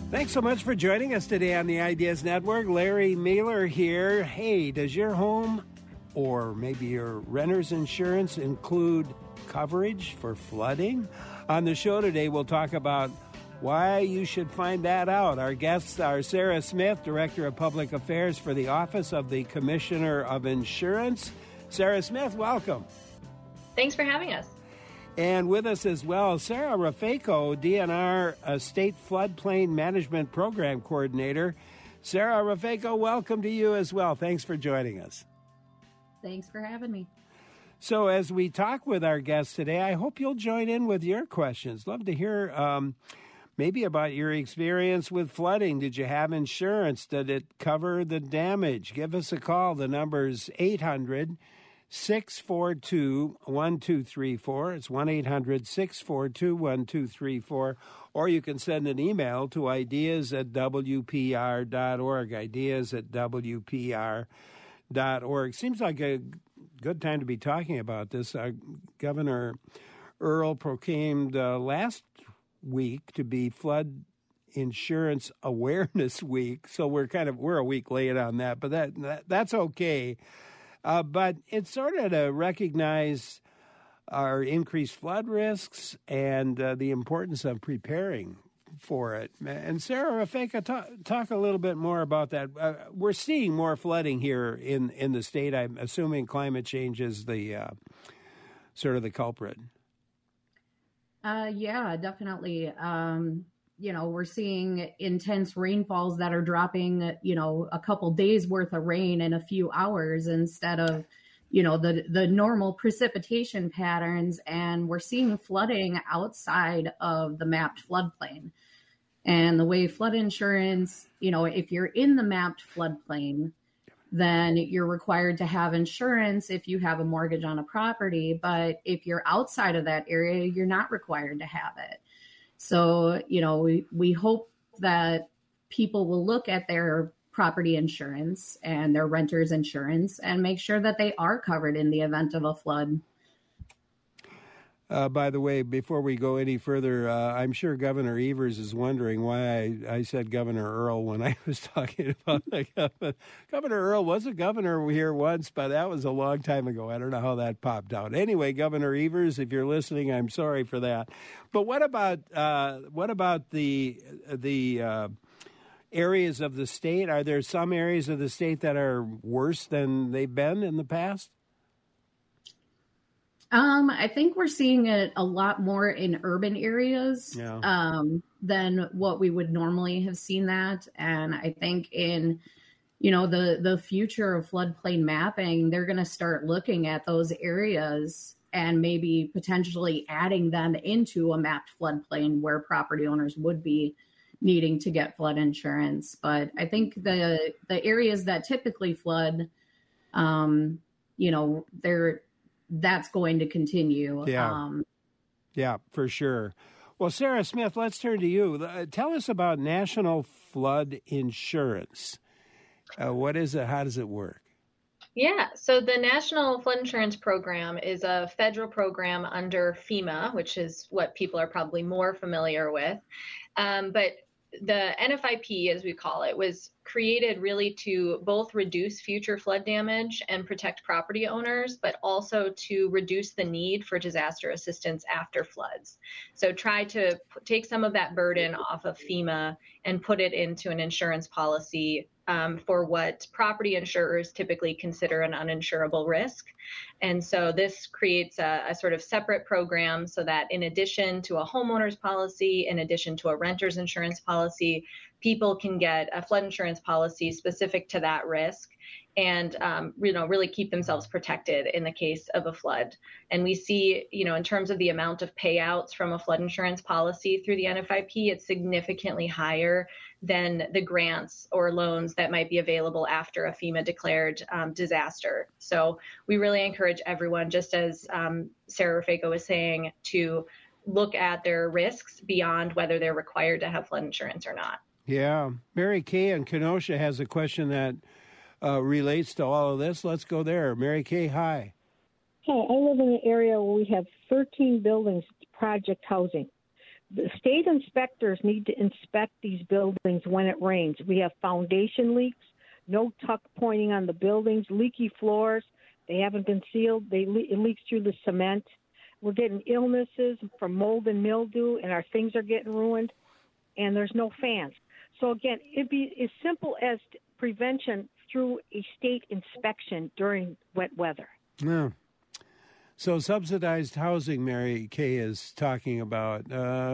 Thanks so much for joining us today on the Ideas Network. Larry Mailer here. Hey, does your home or maybe your renter's insurance include coverage for flooding? On the show today, we'll talk about why you should find that out. Our guests are Sarah Smith, Director of Public Affairs for the Office of the Commissioner of Insurance. Sarah Smith, welcome. Thanks for having us. And with us as well, Sarah Raffaco, DNR State Floodplain Management Program Coordinator. Sarah Raffaco, welcome to you as well. Thanks for joining us. Thanks for having me. So as we talk with our guests today, I hope you'll join in with your questions. Love to hear maybe about your experience with flooding. Did you have insurance? Did it cover the damage? Give us a call. The number's 800-642-1234. It's 1-800-642-1234. Or you can send an email to ideas@wpr.org, ideas@wpr.org. Seems like a good time to be talking about this. Governor Earl proclaimed last week to be Flood Insurance Awareness Week, so we're a week late on that, but that's okay. But it's sort of to recognize our increased flood risks and the importance of preparing for it. And Sarah Raffaco, talk a little bit more about that. We're seeing more flooding here in the state. I'm assuming climate change is the sort of the culprit. Yeah, definitely. We're seeing intense rainfalls that are dropping, a couple days worth of rain in a few hours instead of, the normal precipitation patterns. And we're seeing flooding outside of the mapped floodplain. And the way flood insurance, if you're in the mapped floodplain, then you're required to have insurance if you have a mortgage on a property. But if you're outside of that area, you're not required to have it. So, we hope that people will look at their property insurance and their renter's insurance and make sure that they are covered in the event of a flood. By the way, before we go any further, I'm sure Governor Evers is wondering why I said Governor Earl when I was talking about Governor Earl was a governor here once, but that was a long time ago. I don't know how that popped out. Anyway, Governor Evers, if you're listening, I'm sorry for that. But what about the areas of the state? Are there some areas of the state that are worse than they've been in the past? I think we're seeing it a lot more in urban areas than what we would normally have seen that. And I think in, the future of floodplain mapping, they're going to start looking at those areas and maybe potentially adding them into a mapped floodplain where property owners would be needing to get flood insurance. But I think the areas that typically flood, that's going to continue. Yeah, for sure. Well, Sarah Smith, let's turn to you. Tell us about National Flood Insurance. What is it? How does it work? Yeah, so the National Flood Insurance Program is a federal program under FEMA, which is what people are probably more familiar with. But the NFIP, as we call it, was created really to both reduce future flood damage and protect property owners, but also to reduce the need for disaster assistance after floods. So try to take some of that burden off of FEMA and put it into an insurance policy for what property insurers typically consider an uninsurable risk. And so this creates a sort of separate program so that in addition to a homeowner's policy, in addition to a renter's insurance policy, people can get a flood insurance policy specific to that risk and, really keep themselves protected in the case of a flood. And we see, in terms of the amount of payouts from a flood insurance policy through the NFIP, it's significantly higher than the grants or loans that might be available after a FEMA declared disaster. So we really encourage everyone, just as Sarah Raffaco was saying, to look at their risks beyond whether they're required to have flood insurance or not. Yeah. Mary Kay in Kenosha has a question that relates to all of this. Let's go there. Mary Kay, hi. Hi, I live in an area where we have 13 buildings, project housing. the state inspectors need to inspect these buildings when it rains. We have foundation leaks, no tuck pointing on the buildings, leaky floors. They haven't been sealed. It leaks through the cement. We're getting illnesses from mold and mildew, and our things are getting ruined, and there's no fans. So, again, it'd be as simple as prevention through a state inspection during wet weather. Yeah. So subsidized housing, Mary Kay is talking about.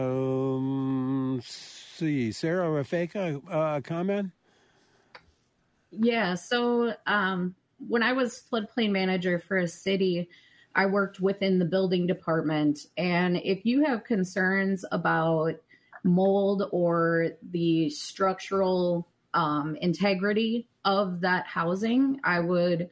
See, Sarah Rafeka, a comment? Yeah, so when I was floodplain manager for a city, I worked within the building department. And if you have concerns about mold or the structural integrity of that housing, I would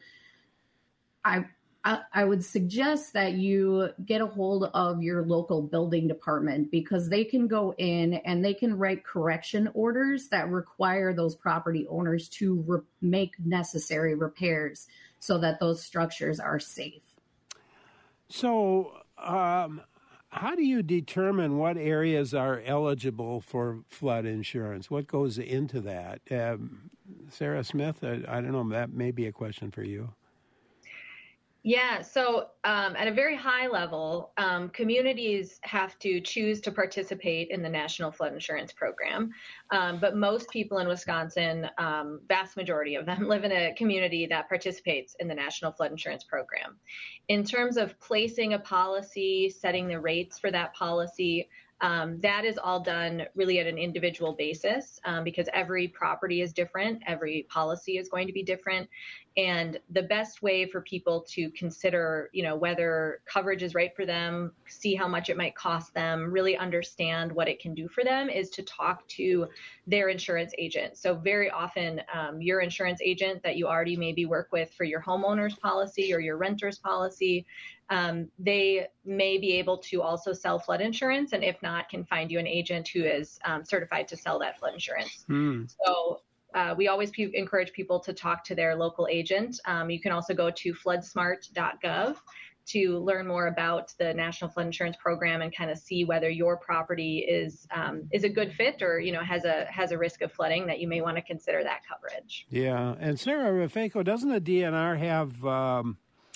suggest that you get a hold of your local building department, because they can go in and they can write correction orders that require those property owners to make necessary repairs so that those structures are safe. So how do you determine what areas are eligible for flood insurance? What goes into that? Sarah Smith, I don't know, that may be a question for you. Yeah, so at a very high level, communities have to choose to participate in the National Flood Insurance Program. But most people in Wisconsin, vast majority of them, live in a community that participates in the National Flood Insurance Program. In terms of placing a policy, setting the rates for that policy, that is all done really at an individual basis, because every property is different, every policy is going to be different. And the best way for people to consider, whether coverage is right for them, see how much it might cost them, really understand what it can do for them, is to talk to their insurance agent. So very often your insurance agent that you already maybe work with for your homeowner's policy or your renter's policy, they may be able to also sell flood insurance, and if not, can find you an agent who is certified to sell that flood insurance. So we always encourage people to talk to their local agent. You can also go to floodsmart.gov to learn more about the National Flood Insurance Program and kind of see whether your property is a good fit or has a risk of flooding that you may want to consider that coverage. Yeah, and Sarah Rafeko, doesn't the DNR have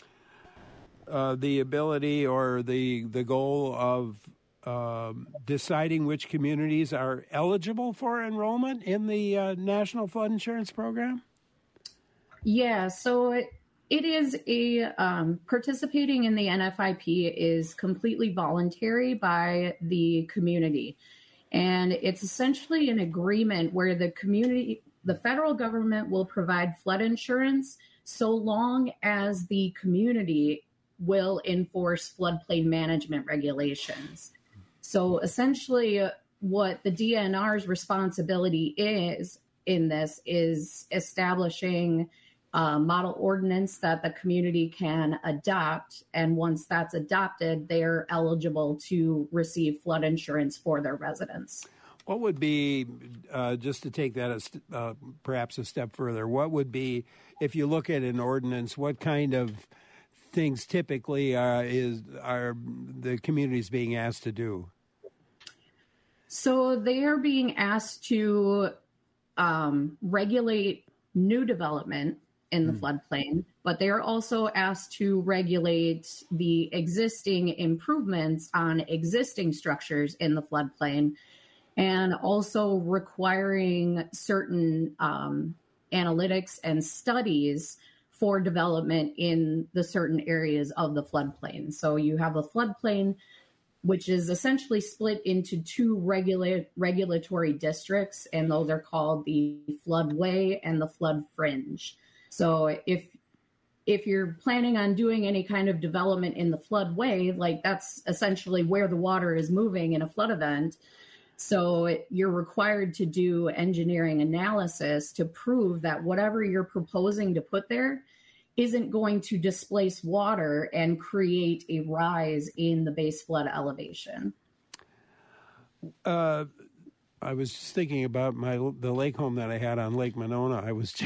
the ability or the goal of deciding which communities are eligible for enrollment in the National Flood Insurance Program? Yeah, so it is participating in the NFIP is completely voluntary by the community. And it's essentially an agreement where the federal government will provide flood insurance so long as the community will enforce floodplain management regulations. So essentially what the DNR's responsibility is in this is establishing a model ordinance that the community can adopt. And once that's adopted, they're eligible to receive flood insurance for their residents. What would be, just to take that perhaps a step further, what would be, if you look at an ordinance, what kind of things typically are the communities being asked to do? So they are being asked to regulate new development in the floodplain, but they are also asked to regulate the existing improvements on existing structures in the floodplain, and also requiring certain analytics and studies for development in the certain areas of the floodplain. So you have a floodplain, which is essentially split into two regulatory districts, and those are called the floodway and the flood fringe. So if you're planning on doing any kind of development in the floodway, like that's essentially where the water is moving in a flood event. So you're required to do engineering analysis to prove that whatever you're proposing to put there isn't going to displace water and create a rise in the base flood elevation. I was just thinking about the lake home that I had on Lake Monona. I was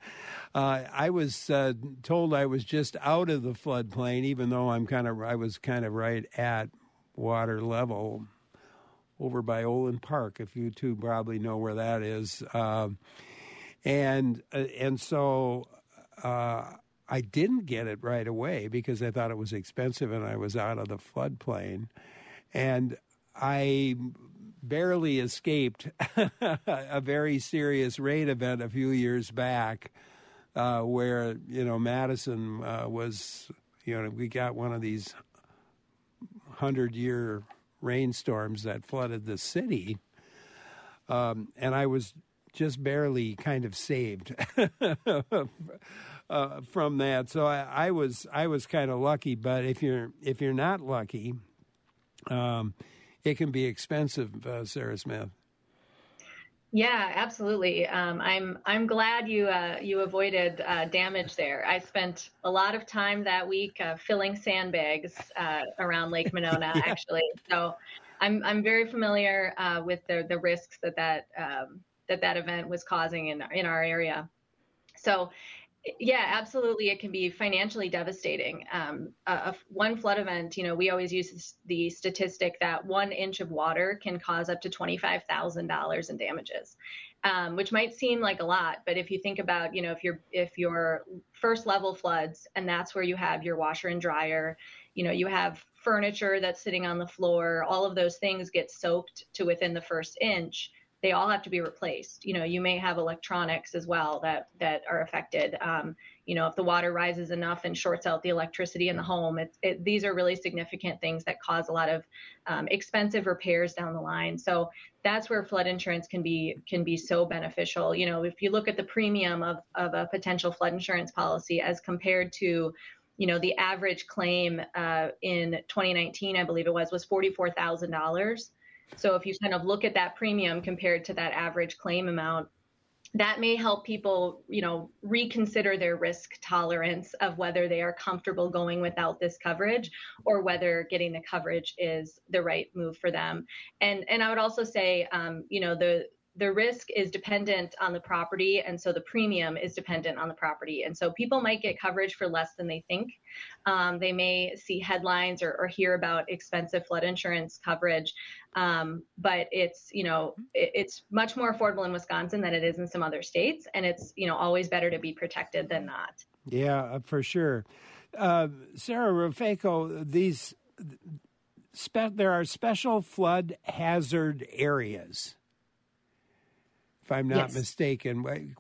told I was just out of the floodplain, even though I was kind of right at water level. over by Olin Park, if you two probably know where that is. And so I didn't get it right away because I thought it was expensive and I was out of the floodplain. And I barely escaped a very serious rain event a few years back where, Madison was, we got one of these 100-year rainstorms that flooded the city. And I was just barely kind of saved from that. So I was kind of lucky, but if you're not lucky, it can be expensive, Sarah Smith. Yeah, absolutely. I'm glad you avoided damage there. I spent a lot of time that week filling sandbags around Lake Monona, yeah. Actually. So I'm very familiar with the risks that event was causing in our area. So. Yeah, absolutely. It can be financially devastating. One flood event, we always use the statistic that 1 inch of water can cause up to $25,000 in damages, which might seem like a lot. But if you think about, if your first level floods and that's where you have your washer and dryer, you have furniture that's sitting on the floor, all of those things get soaked to within the first inch. They all have to be replaced. You may have electronics as well that are affected. If the water rises enough and shorts out the electricity in the home, these are really significant things that cause a lot of expensive repairs down the line. So that's where flood insurance can be so beneficial. If you look at the premium of a potential flood insurance policy as compared to, the average claim in 2019, I believe it was $44,000. So if you kind of look at that premium compared to that average claim amount, that may help people, reconsider their risk tolerance of whether they are comfortable going without this coverage or whether getting the coverage is the right move for them. And I would also say, the risk is dependent on the property, and so the premium is dependent on the property. And so people might get coverage for less than they think. They may see headlines or hear about expensive flood insurance coverage, but it's, it's much more affordable in Wisconsin than it is in some other states, and it's, always better to be protected than not. Yeah, for sure. Sarah Rufeco, there are special flood hazard areas. If I'm not mistaken,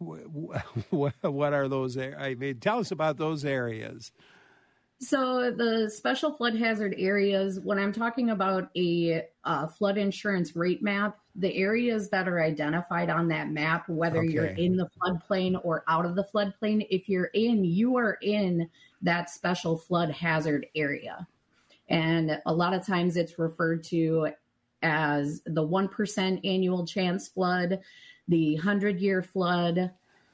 what are those? Tell us about those areas. So the special flood hazard areas, when I'm talking about a flood insurance rate map, the areas that are identified on that map, whether you're in the floodplain or out of the floodplain, if you are in that special flood hazard area. And a lot of times it's referred to as the 1% annual chance flood, the 100-year flood,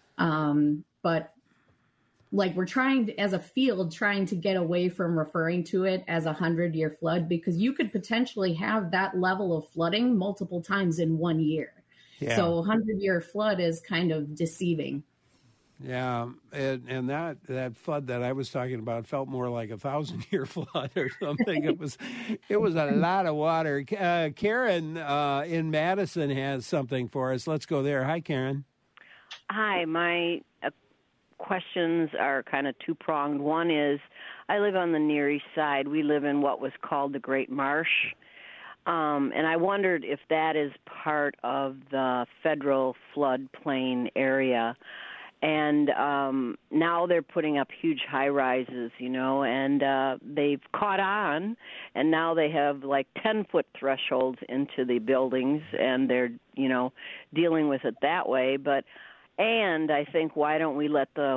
but like we're trying as a field to get away from referring to it as a 100-year flood because you could potentially have that level of flooding multiple times in 1 year. Yeah. So 100-year flood is kind of deceiving. Yeah, and that flood that I was talking about felt more like 1,000-year flood or something. It was a lot of water. Karen in Madison has something for us. Let's go there. Hi, Karen. Hi, my questions are kind of two-pronged. One is, I live on the Near East Side. We live in what was called the Great Marsh, and I wondered if that is part of the federal floodplain area. And now they're putting up huge high-rises, and they've caught on, and now they have like 10-foot thresholds into the buildings, and they're, dealing with it that way. And I think, why don't we let the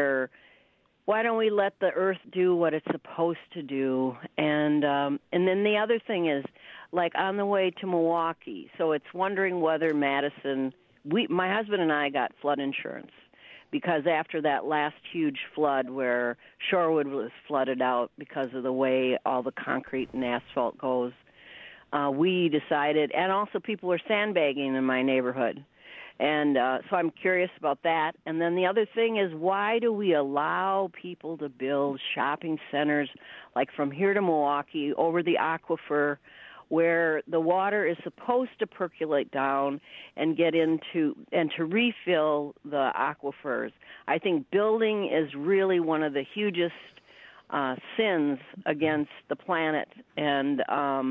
earth do what it's supposed to do? And then the other thing is, like on the way to Milwaukee, so it's wondering whether Madison, my husband and I got flood insurance. Because after that last huge flood where Shorewood was flooded out because of the way all the concrete and asphalt goes, we decided, and also people are sandbagging in my neighborhood. And so I'm curious about that. And then the other thing is, why do we allow people to build shopping centers like from here to Milwaukee over the aquifer? where the water is supposed to percolate down and get into and to refill the aquifers. I think building is really one of the hugest sins against the planet, and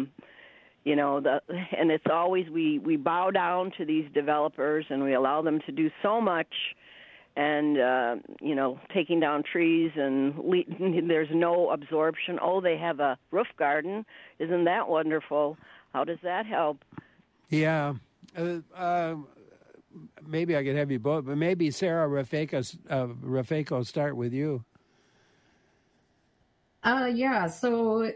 and it's always we bow down to these developers and we allow them to do so much, and taking down trees and there's no absorption. Oh, they have a roof garden. Isn't that wonderful? How does that help? Yeah. Maybe I could have you both, but maybe Sarah Raffaco, start with you. Yeah. So,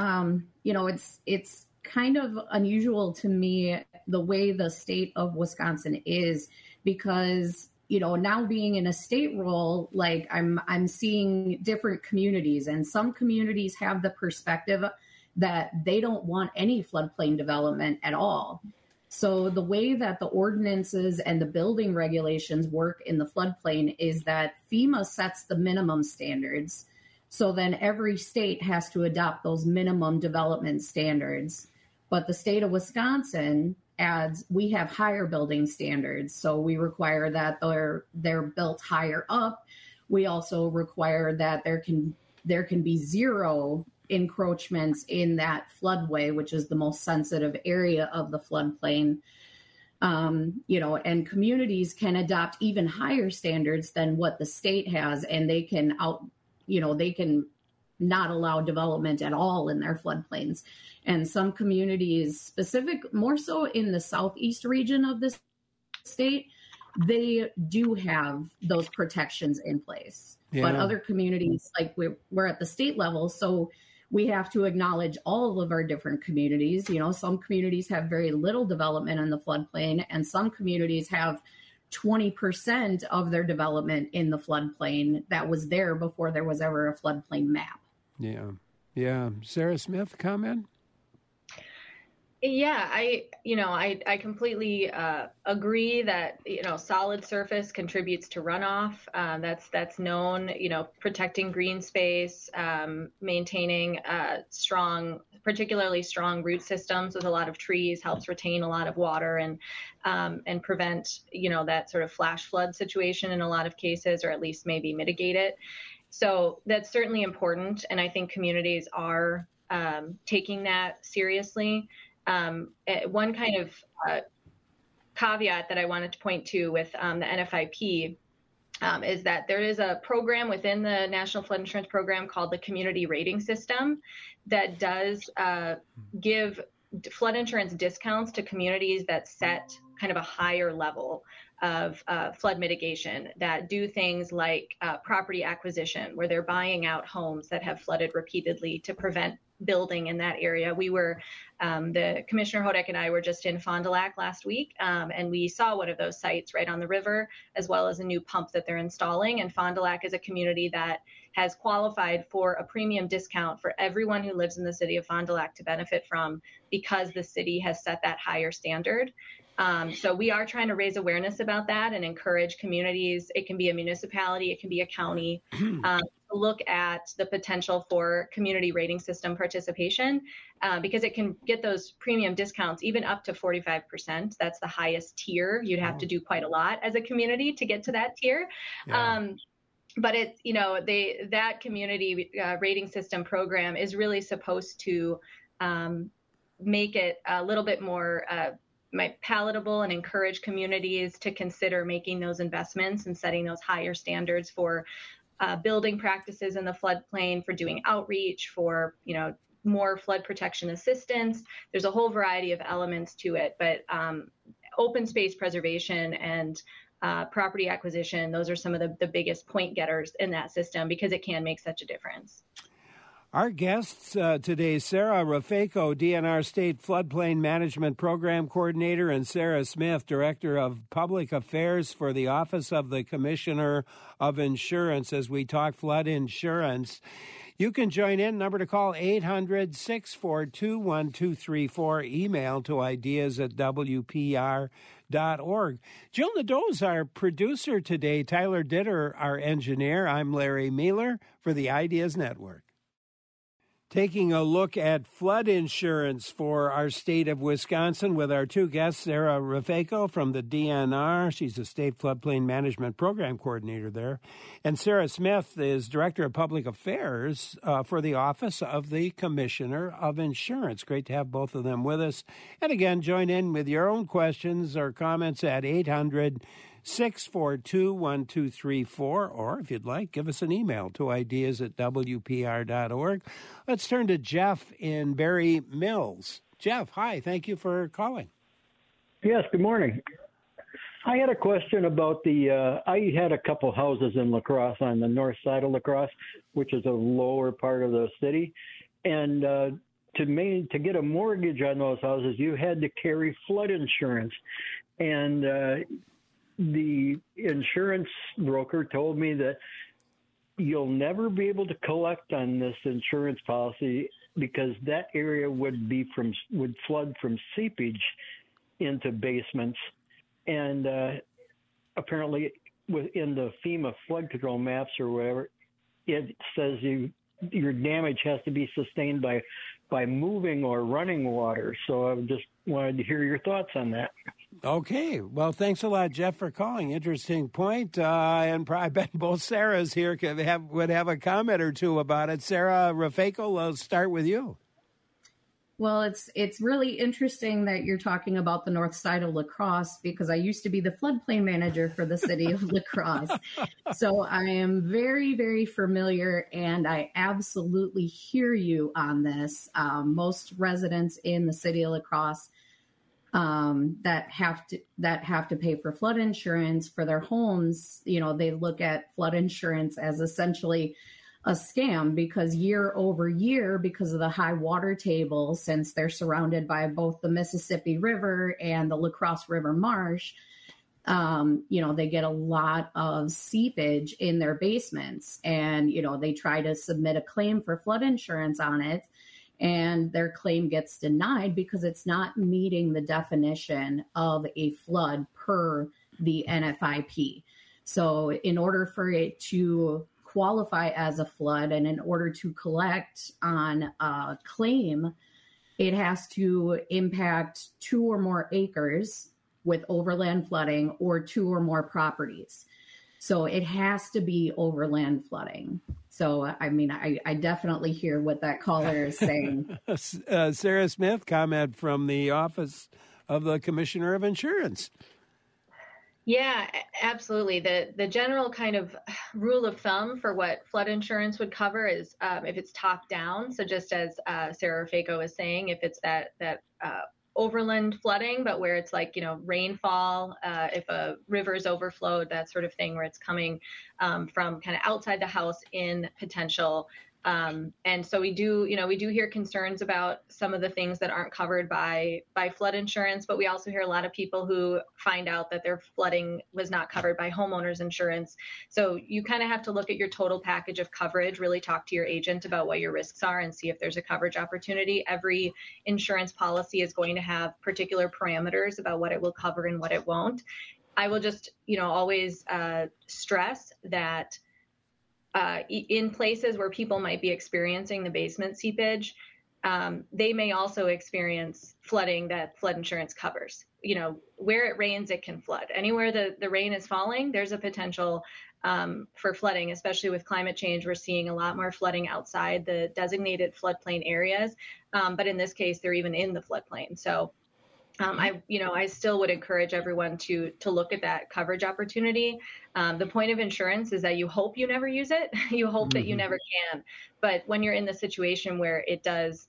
it's kind of unusual to me the way the state of Wisconsin is, because, now being in a state role, like I'm seeing different communities, and some communities have the perspective that they don't want any floodplain development at all. So the way that the ordinances and the building regulations work in the floodplain is that FEMA sets the minimum standards. So then every state has to adopt those minimum development standards. But the state of Wisconsin adds, we have higher building standards. So we require that they're built higher up. We also require that there can be zero encroachments in that floodway, which is the most sensitive area of the floodplain. And communities can adopt even higher standards than what the state has, and they can they can not allow development at all in their floodplains. And some communities, more so in the southeast region of this state, they do have those protections in place. Yeah. But other communities, like we're at the state level, so we have to acknowledge all of our different communities. Some communities have very little development in the floodplain, and some communities have 20% of their development in the floodplain that was there before there was ever a floodplain map. Yeah. Yeah. Sarah Smith, comment? Yeah, I completely agree that, solid surface contributes to runoff. That's known, protecting green space, maintaining particularly strong root systems with a lot of trees helps retain a lot of water and prevent, that sort of flash flood situation in a lot of cases, or at least maybe mitigate it. So that's certainly important. And I think communities are taking that seriously. One kind of caveat that I wanted to point to with the NFIP is that there is a program within the National Flood Insurance Program called the Community Rating System that does give flood insurance discounts to communities that set kind of a higher level of flood mitigation, that do things like property acquisition, where they're buying out homes that have flooded repeatedly to prevent building in that area. We were, the Commissioner Hodak and I were just in Fond du Lac last week, and we saw one of those sites right on the river, as well as a new pump that they're installing. And Fond du Lac is a community that has qualified for a premium discount for everyone who lives in the city of Fond du Lac to benefit from, because the city has set that higher standard. So we are trying to raise awareness about that and encourage communities. It can be a municipality, it can be a county, to look at the potential for community rating system participation, because it can get those premium discounts even up to 45%. That's the highest tier. You'd have to do quite a lot as a community to get to that tier. Yeah. But it's, that community rating system program is really supposed to make it a little bit more palatable and encourage communities to consider making those investments and setting those higher standards for building practices in the floodplain, for doing outreach, for, more flood protection assistance. There's a whole variety of elements to it, but open space preservation and property acquisition, those are some of the biggest point getters in that system, because it can make such a difference. Our guests today, Sarah Raffaco, DNR State Floodplain Management Program Coordinator, and Sarah Smith, Director of Public Affairs for the Office of the Commissioner of Insurance, as we talk flood insurance. You can join in. Number to call, 800-642-1234. Email to ideas@wpr.org. Jill Nadeau is our producer today. Tyler Ditter, our engineer. I'm Larry Mueller for the Ideas Network. taking a look at flood insurance for our state of Wisconsin with our two guests, Sarah Raffaco from the DNR. She's a state floodplain management program coordinator there. And Sarah Smith is Director of Public Affairs for the Office of the Commissioner of Insurance. Great to have both of them with us. And again, join in with your own questions or comments at 800-642-1234, or if you'd like, give us an email to ideas@wpr.org. Let's turn to Jeff in Berry Mills. Jeff, hi. Thank you for calling. Yes, good morning. I had a question about I had a couple houses in La Crosse on the north side of La Crosse, which is a lower part of the city. And to get a mortgage on those houses, you had to carry flood insurance. And the insurance broker told me that you'll never be able to collect on this insurance policy because that area would flood from seepage into basements. And apparently within the FEMA flood control maps or whatever, it says your damage has to be sustained by moving or running water. So I just wanted to hear your thoughts on that. Okay. Well, thanks a lot, Jeff, for calling. Interesting point. And I bet both Sarahs here would have a comment or two about it. Sarah Raffaco, let's start with you. Well, it's really interesting that you're talking about the north side of La Crosse because I used to be the floodplain manager for the city of La Crosse. So I am very, very familiar, and I absolutely hear you on this. Most residents in the city of La Crosse that have to pay for flood insurance for their homes, they look at flood insurance as essentially a scam because year over year, because of the high water table, since they're surrounded by both the Mississippi River and the La Crosse River Marsh, they get a lot of seepage in their basements, and, they try to submit a claim for flood insurance on it, and their claim gets denied because it's not meeting the definition of a flood per the NFIP. So in order for it to qualify as a flood and in order to collect on a claim, it has to impact 2 or more acres with overland flooding or 2 or more properties. So it has to be overland flooding. So, I definitely hear what that caller is saying. Sarah Smith, comment from the Office of the Commissioner of Insurance. Yeah, absolutely. The general kind of rule of thumb for what flood insurance would cover is if it's top down. So just as Sarah Raffaco was saying, if it's that overland flooding, but where it's like, rainfall, if a river is overflowed, that sort of thing, where it's coming from kind of outside the house in potential. And so we do hear concerns about some of the things that aren't covered by flood insurance, but we also hear a lot of people who find out that their flooding was not covered by homeowners insurance. So you kind of have to look at your total package of coverage, really talk to your agent about what your risks are and see if there's a coverage opportunity. Every insurance policy is going to have particular parameters about what it will cover and what it won't. I will just, always stress that in places where people might be experiencing the basement seepage, they may also experience flooding that flood insurance covers. Where it rains, it can flood. Anywhere the rain is falling, there's a potential for flooding, especially with climate change. We're seeing a lot more flooding outside the designated floodplain areas. But in this case, they're even in the floodplain. So I still would encourage everyone to look at that coverage opportunity. The point of insurance is that you hope you never use it. You hope that you never can. But when you're in the situation where it does,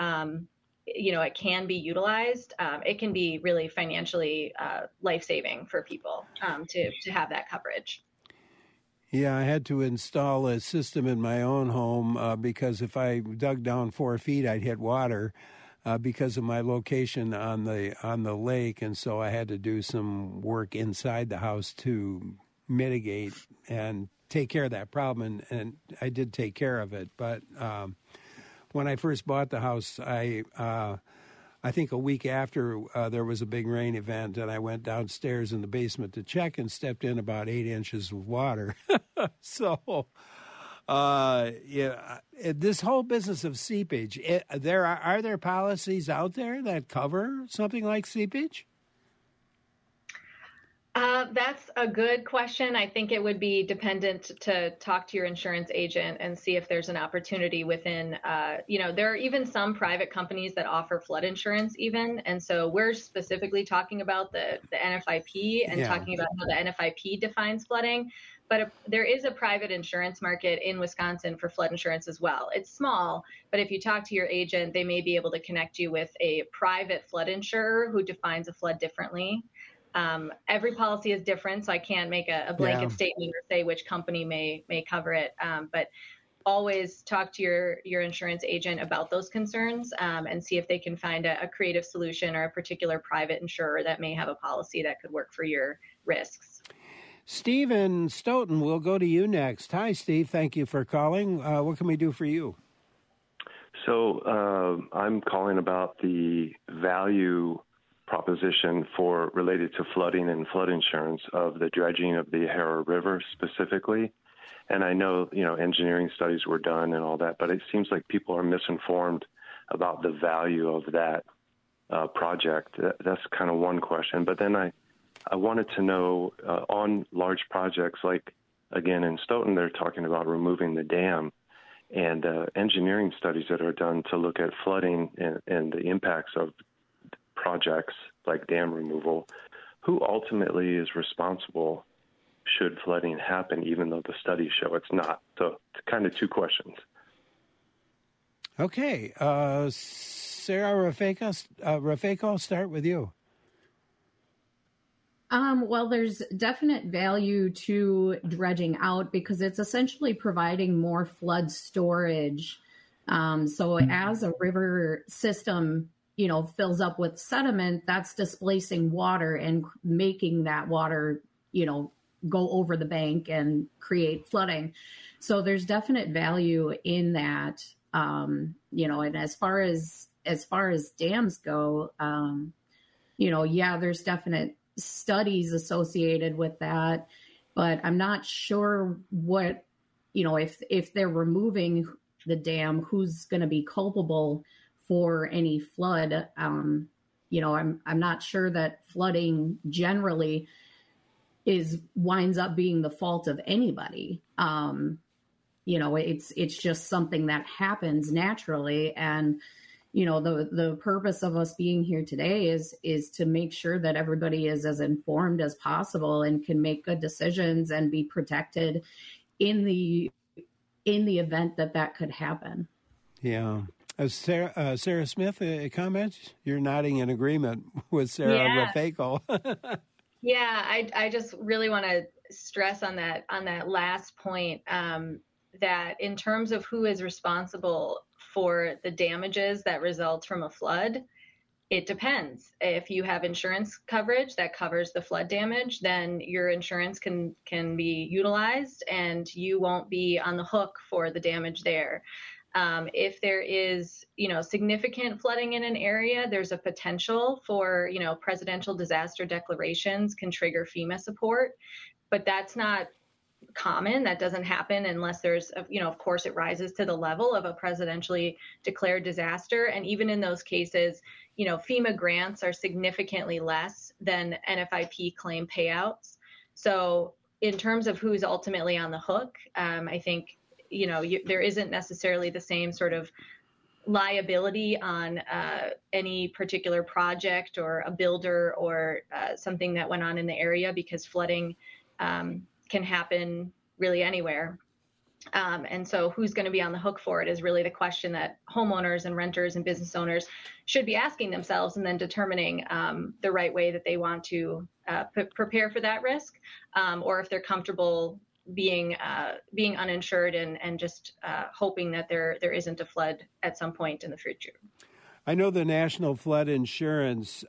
it can be utilized, it can be really financially life-saving for people to have that coverage. Yeah, I had to install a system in my own home because if I dug down 4 feet, I'd hit water. Because of my location on the lake, and so I had to do some work inside the house to mitigate and take care of that problem, and I did take care of it. But when I first bought the house, I think a week after there was a big rain event, and I went downstairs in the basement to check and stepped in about 8 inches of water. So This whole business of seepage, are there policies out there that cover something like seepage? That's a good question. I think it would be dependent to talk to your insurance agent and see if there's an opportunity within, there are even some private companies that offer flood insurance even. And so we're specifically talking about the NFIP and talking about how the NFIP defines flooding. But there is a private insurance market in Wisconsin for flood insurance as well. It's small, but if you talk to your agent, they may be able to connect you with a private flood insurer who defines a flood differently. Every policy is different, so I can't make a blanket statement or say which company may cover it. But always talk to your insurance agent about those concerns and see if they can find a creative solution or a particular private insurer that may have a policy that could work for your risks. Stephen Stoughton, we'll go to you next. Hi, Steve. Thank you for calling. What can we do for you? So I'm calling about the value proposition related to flooding and flood insurance of the dredging of the Yahara River specifically. And I know, engineering studies were done and all that, but it seems like people are misinformed about the value of that project. That's kind of one question. But then I wanted to know on large projects like, again, in Stoughton, they're talking about removing the dam, and engineering studies that are done to look at flooding and the impacts of projects like dam removal. Who ultimately is responsible should flooding happen, even though the studies show it's not? So it's kind of two questions. Okay. Sarah Rafeko, I'll start with you. Well, there's definite value to dredging out because it's essentially providing more flood storage. So as a river system, fills up with sediment, that's displacing water and making that water, go over the bank and create flooding. So there's definite value in that. And as far as dams go, there's definite studies associated with that, but I'm not sure what, if they're removing the dam, who's going to be culpable for any flood. I'm not sure that flooding generally winds up being the fault of anybody. It's just something that happens naturally. And, the purpose of us being here today is to make sure that everybody is as informed as possible and can make good decisions and be protected in the event that could happen. Yeah. Sarah Smith, a comment? You're nodding in agreement with Sarah Rafeko. Yeah, I just really want to stress on that last point, that in terms of who is responsible for the damages that result from a flood, it depends. If you have insurance coverage that covers the flood damage, then your insurance can be utilized and you won't be on the hook for the damage there. If there is, significant flooding in an area, there's a potential for, presidential disaster declarations can trigger FEMA support, but that's not common. That doesn't happen unless there's, of course, it rises to the level of a presidentially declared disaster. And even in those cases, FEMA grants are significantly less than NFIP claim payouts. So in terms of who's ultimately on the hook, I think, there isn't necessarily the same sort of liability on any particular project or a builder or something that went on in the area, because flooding can happen really anywhere. And so who's going to be on the hook for it is really the question that homeowners and renters and business owners should be asking themselves, and then determining the right way that they want to prepare for that risk, or if they're comfortable being uninsured and just hoping that there isn't a flood at some point in the future. I know the National Flood Insurance,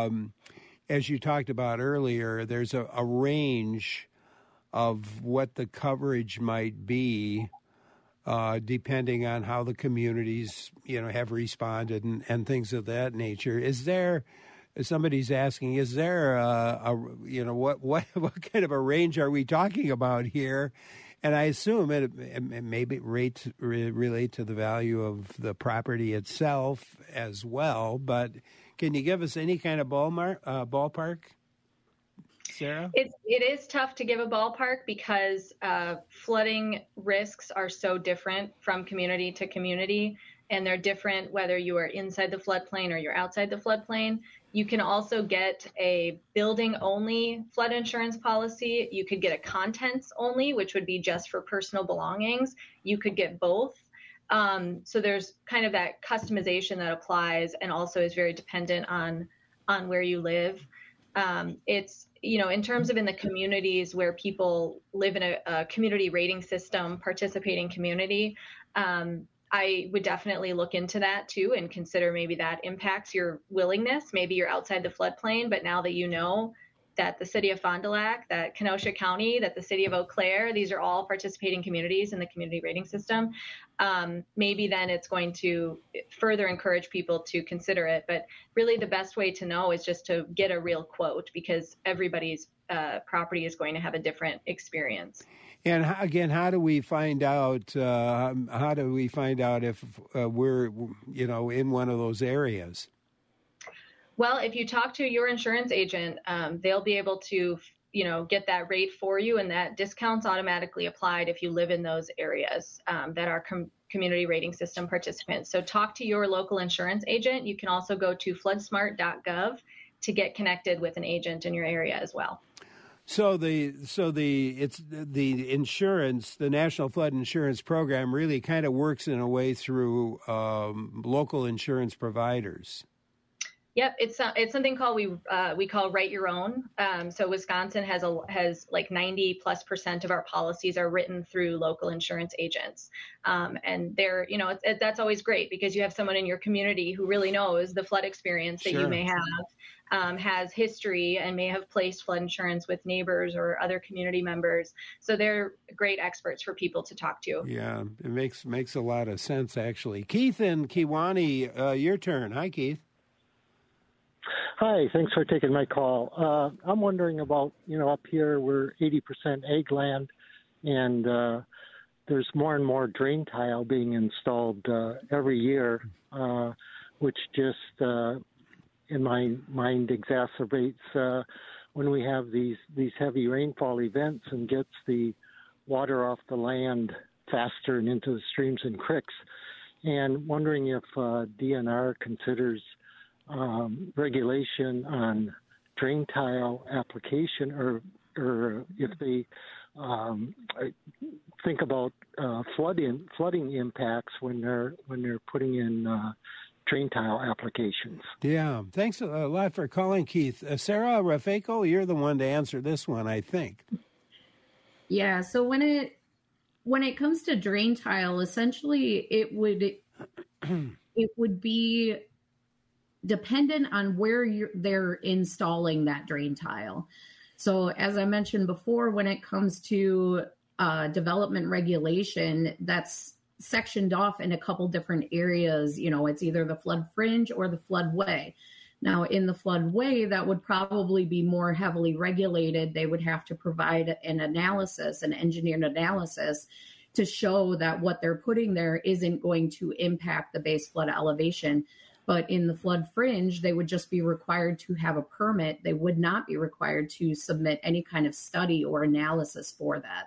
as you talked about earlier, there's a range of what the coverage might be, depending on how the communities, have responded and things of that nature. Is there, somebody's asking, is there what kind of a range are we talking about here? And I assume it maybe relate to the value of the property itself as well. But can you give us any kind of ballpark, Sarah? It is tough to give a ballpark because flooding risks are so different from community to community, and they're different whether you are inside the floodplain or you're outside the floodplain. You can also get a building-only flood insurance policy. You could get a contents-only, which would be just for personal belongings. You could get both. So there's kind of that customization that applies and also is very dependent on where you live. It's, in terms of in the communities where people live in a community rating system, participating community, I would definitely look into that too and consider maybe that impacts your willingness. Maybe you're outside the floodplain, but now that you know that the city of Fond du Lac, that Kenosha County, that the city of Eau Claire, these are all participating communities in the community rating system, maybe then it's going to further encourage people to consider it. But really the best way to know is just to get a real quote, because everybody's property is going to have a different experience. And again, how do we find out? If we're, in one of those areas? Well, if you talk to your insurance agent, they'll be able to, get that rate for you, and that discount's automatically applied if you live in those areas that are community rating system participants. So talk to your local insurance agent. You can also go to floodsmart.gov to get connected with an agent in your area as well. So the insurance, the National Flood Insurance Program, really kind of works in a way through local insurance providers. Yep, it's something called we call Write Your Own. So Wisconsin has like 90+% of our policies are written through local insurance agents, and they're that's always great because you have someone in your community who really knows the flood experience that you may have, has history and may have placed flood insurance with neighbors or other community members. So they're great experts for people to talk to. Yeah, it makes a lot of sense actually. Keith and Kewaunee, your turn. Hi, Keith. Hi, thanks for taking my call. I'm wondering about, up here we're 80% ag land, and there's more and more drain tile being installed every year, which just, in my mind, exacerbates when we have these heavy rainfall events and gets the water off the land faster and into the streams and creeks. And wondering if DNR considers regulation on drain tile application, or if they think about flooding impacts when they're putting in drain tile applications. Yeah, thanks a lot for calling, Keith. Sarah Raffeko, you're the one to answer this one, I think. Yeah, so when it comes to drain tile, essentially it would be dependent on where they're installing that drain tile. So as I mentioned before, when it comes to development regulation, that's sectioned off in a couple different areas. It's either the flood fringe or the floodway. Now, in the floodway, that would probably be more heavily regulated. They would have to provide an engineered analysis, to show that what they're putting there isn't going to impact the base flood elevation. But in the flood fringe, they would just be required to have a permit. They would not be required to submit any kind of study or analysis for that.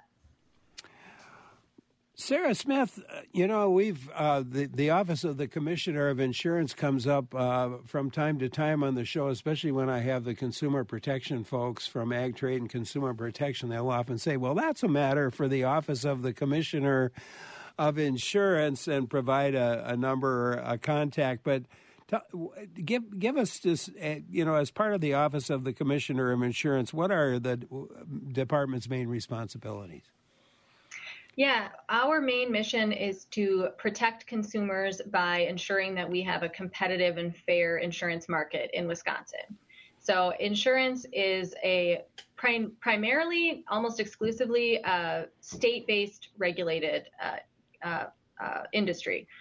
Sarah Smith, we've the Office of the Commissioner of Insurance comes up from time to time on the show, especially when I have the consumer protection folks from Ag Trade and Consumer Protection. They'll often say, well, that's a matter for the Office of the Commissioner of Insurance, and provide a number or a contact. But give us this, as part of the Office of the Commissioner of Insurance, what are the department's main responsibilities? Yeah, our main mission is to protect consumers by ensuring that we have a competitive and fair insurance market in Wisconsin. So insurance is a primarily, almost exclusively, state-based regulated industry.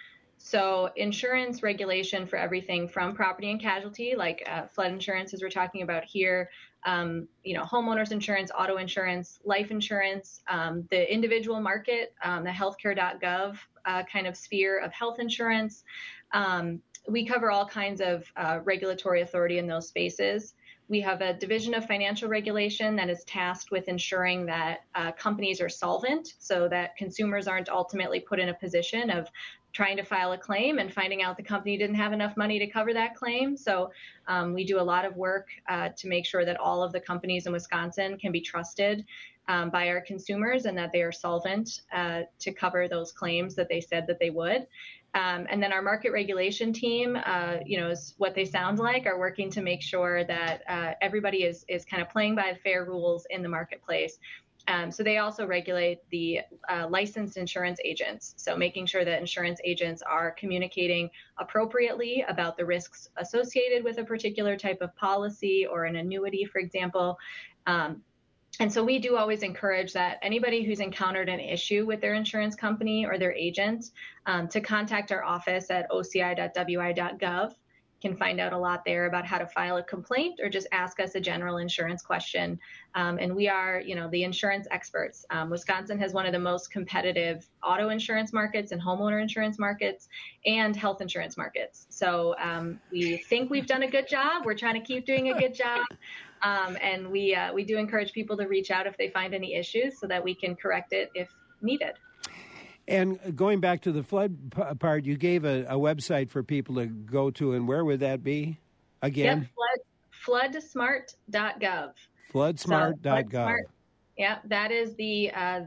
So insurance regulation for everything from property and casualty, like flood insurance, as we're talking about here, homeowners insurance, auto insurance, life insurance, the individual market, the healthcare.gov kind of sphere of health insurance. We cover all kinds of regulatory authority in those spaces. We have a division of financial regulation that is tasked with ensuring that companies are solvent so that consumers aren't ultimately put in a position of trying to file a claim and finding out the company didn't have enough money to cover that claim. So we do a lot of work to make sure that all of the companies in Wisconsin can be trusted by our consumers and that they are solvent to cover those claims that they said that they would. And then our market regulation team, is what they sound like, are working to make sure that everybody is kind of playing by the fair rules in the marketplace. So they also regulate the licensed insurance agents. So making sure that insurance agents are communicating appropriately about the risks associated with a particular type of policy or an annuity, for example. And so we do always encourage that anybody who's encountered an issue with their insurance company or their agent to contact our office at oci.wi.gov. Can find out a lot there about how to file a complaint or just ask us a general insurance question. And we are, the insurance experts. Wisconsin has one of the most competitive auto insurance markets and homeowner insurance markets and health insurance markets. So we think we've done a good job. We're trying to keep doing a good job. And we do encourage people to reach out if they find any issues so that we can correct it if needed. And going back to the flood part, you gave a website for people to go to, and where would that be again? Yep, floodsmart.gov. Floodsmart.gov. Yeah, that is the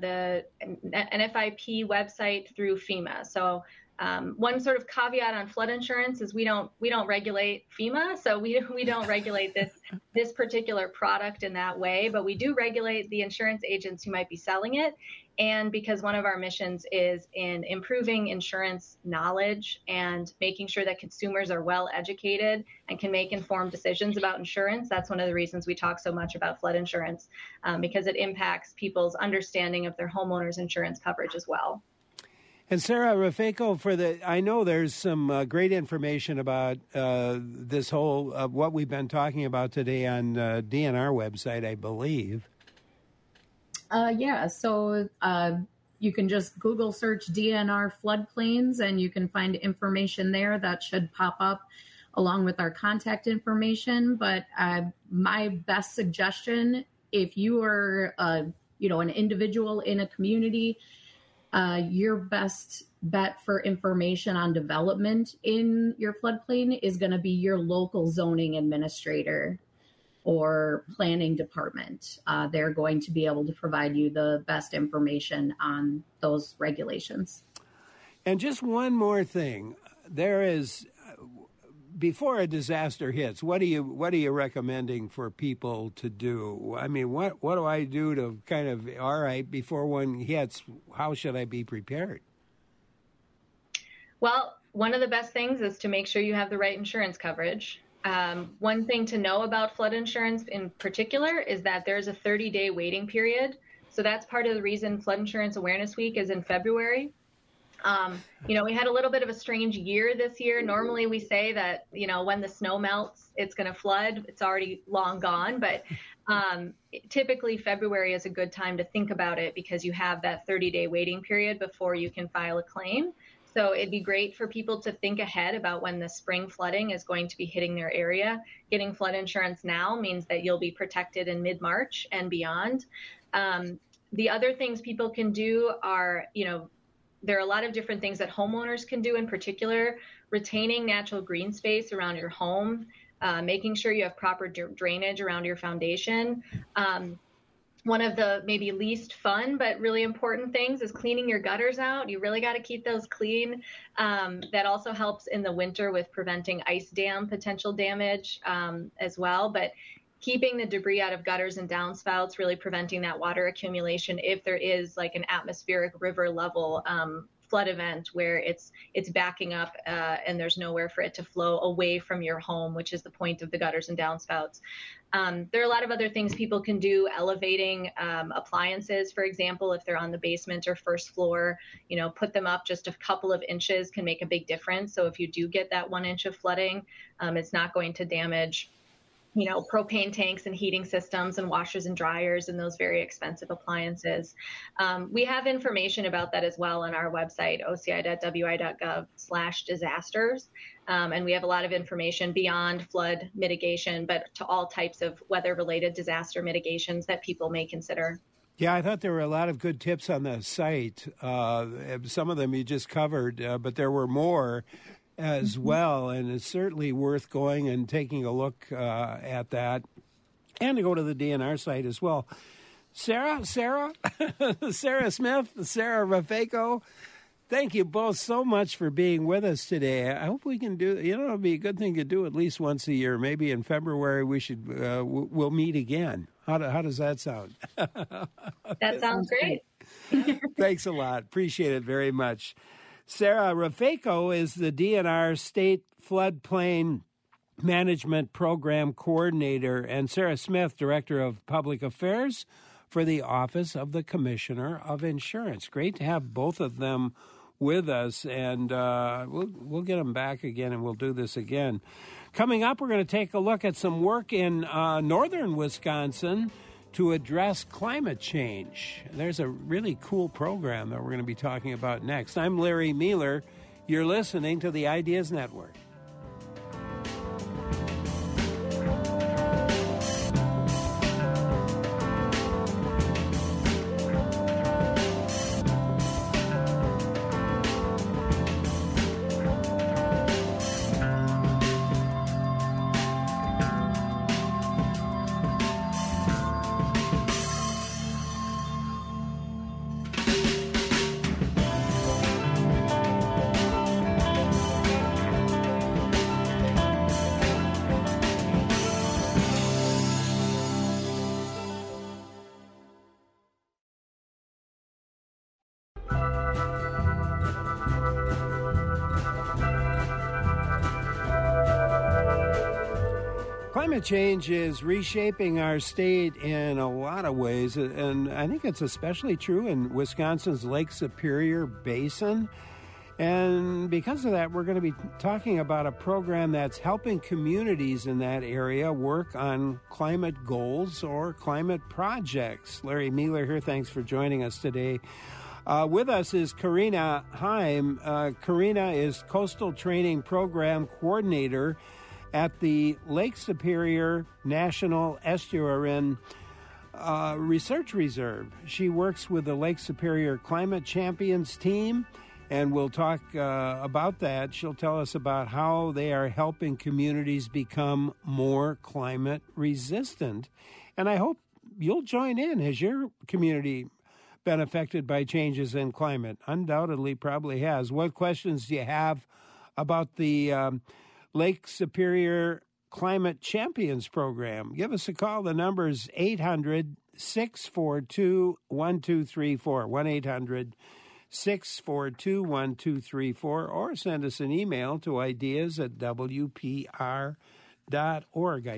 NFIP website through FEMA. So one sort of caveat on flood insurance is we don't regulate FEMA, so we don't regulate this particular product in that way, but we do regulate the insurance agents who might be selling it. And because one of our missions is in improving insurance knowledge and making sure that consumers are well educated and can make informed decisions about insurance, that's one of the reasons we talk so much about flood insurance, because it impacts people's understanding of their homeowners insurance coverage as well. And Sarah Raffaco, I know there's some great information about this whole what we've been talking about today on DNR website, I believe. So you can just Google search DNR floodplains and you can find information there that should pop up along with our contact information. But my best suggestion, if you are, an individual in a community, your best bet for information on development in your floodplain is going to be your local zoning administrator or planning department. They're going to be able to provide you the best information on those regulations. And just one more thing. There is, before a disaster hits, what are you recommending for people to do? I mean, what do I do to kind of, all right, before one hits, how should I be prepared? Well, one of the best things is to make sure you have the right insurance coverage. One thing to know about flood insurance in particular is that there's a 30-day waiting period. So that's part of the reason Flood Insurance Awareness Week is in February. We had a little bit of a strange year this year. Normally we say that, when the snow melts, it's going to flood. It's already long gone. But typically February is a good time to think about it because you have that 30-day waiting period before you can file a claim. So it'd be great for people to think ahead about when the spring flooding is going to be hitting their area. Getting flood insurance now means that you'll be protected in mid-March and beyond. The other things people can do are, there are a lot of different things that homeowners can do, in particular, retaining natural green space around your home, making sure you have proper drainage around your foundation. One of the maybe least fun but really important things is cleaning your gutters out. You really got to keep those clean. That also helps in the winter with preventing ice dam potential damage as well. But keeping the debris out of gutters and downspouts, really preventing that water accumulation if there is like an atmospheric river level flood event where it's backing up and there's nowhere for it to flow away from your home, which is the point of the gutters and downspouts. There are a lot of other things people can do. Elevating appliances, for example, if they're on the basement or first floor, put them up just a couple of inches can make a big difference. So if you do get that 1 inch of flooding, it's not going to damage propane tanks and heating systems and washers and dryers and those very expensive appliances. We have information about that as well on our website, oci.wi.gov/disasters. And we have a lot of information beyond flood mitigation, but to all types of weather-related disaster mitigations that people may consider. Yeah, I thought there were a lot of good tips on the site. Some of them you just covered, but there were more as well, and it's certainly worth going and taking a look at that, and to go to the DNR site as well. Sarah Smith, Sarah Raffaco, thank you both so much for being with us today. I hope we can do, it'll be a good thing to do at least once a year. Maybe in February we should, we'll meet again. How does that sound? That sounds great. Thanks a lot. Appreciate it very much. Sarah Raffaco is the DNR State Floodplain Management Program Coordinator, and Sarah Smith, Director of Public Affairs for the Office of the Commissioner of Insurance. Great to have both of them with us, and we'll get them back again, and we'll do this again. Coming up, we're going to take a look at some work in northern Wisconsin to address climate change. There's a really cool program that we're going to be talking about next. I'm Larry Mueller. You're listening to the Ideas Network. Climate change is reshaping our state in a lot of ways, and I think it's especially true in Wisconsin's Lake Superior Basin. And because of that, we're going to be talking about a program that's helping communities in that area work on climate goals or climate projects. Larry Mueller here. Thanks for joining us today. With us is Karina Heim. Karina is Coastal Training Program Coordinator at the Lake Superior National Estuarine Research Reserve. She works with the Lake Superior Climate Champions team, and we'll talk about that. She'll tell us about how they are helping communities become more climate resistant. And I hope you'll join in. Has your community been affected by changes in climate? Undoubtedly, probably has. What questions do you have about the Lake Superior Climate Champions Program? Give us a call. The number is 800-642-1234, 1-800-642-1234, or send us an email to ideas@wpr.org,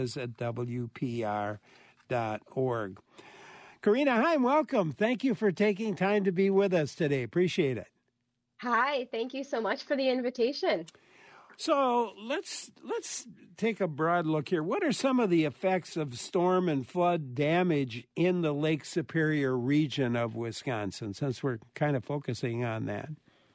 ideas@wpr.org. Karina Heim, welcome. Thank you for taking time to be with us today. Appreciate it. Hi, thank you so much for the invitation. So let's take a broad look here. What are some of the effects of storm and flood damage in the Lake Superior region of Wisconsin, since we're kind of focusing on that?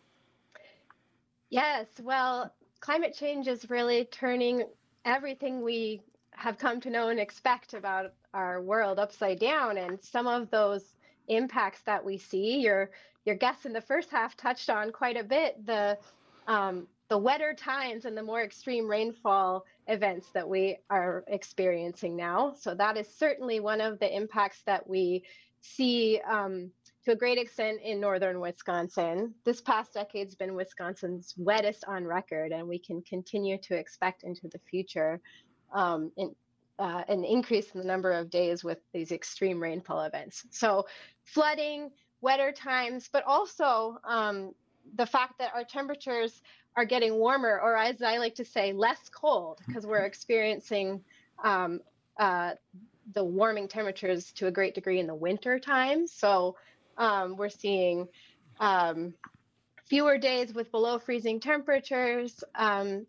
Yes, well, climate change is really turning everything we have come to know and expect about our world upside down, and some of those impacts that we see, your guest in the first half touched on quite a bit, the wetter times and the more extreme rainfall events that we are experiencing now. So that is certainly one of the impacts that we see to a great extent in northern Wisconsin. This past decade's been Wisconsin's wettest on record, and we can continue to expect into the future an increase in the number of days with these extreme rainfall events. So flooding, wetter times, but also the fact that our temperatures are getting warmer, or as I like to say, less cold, because we're experiencing the warming temperatures to a great degree in the winter time. So we're seeing fewer days with below freezing temperatures and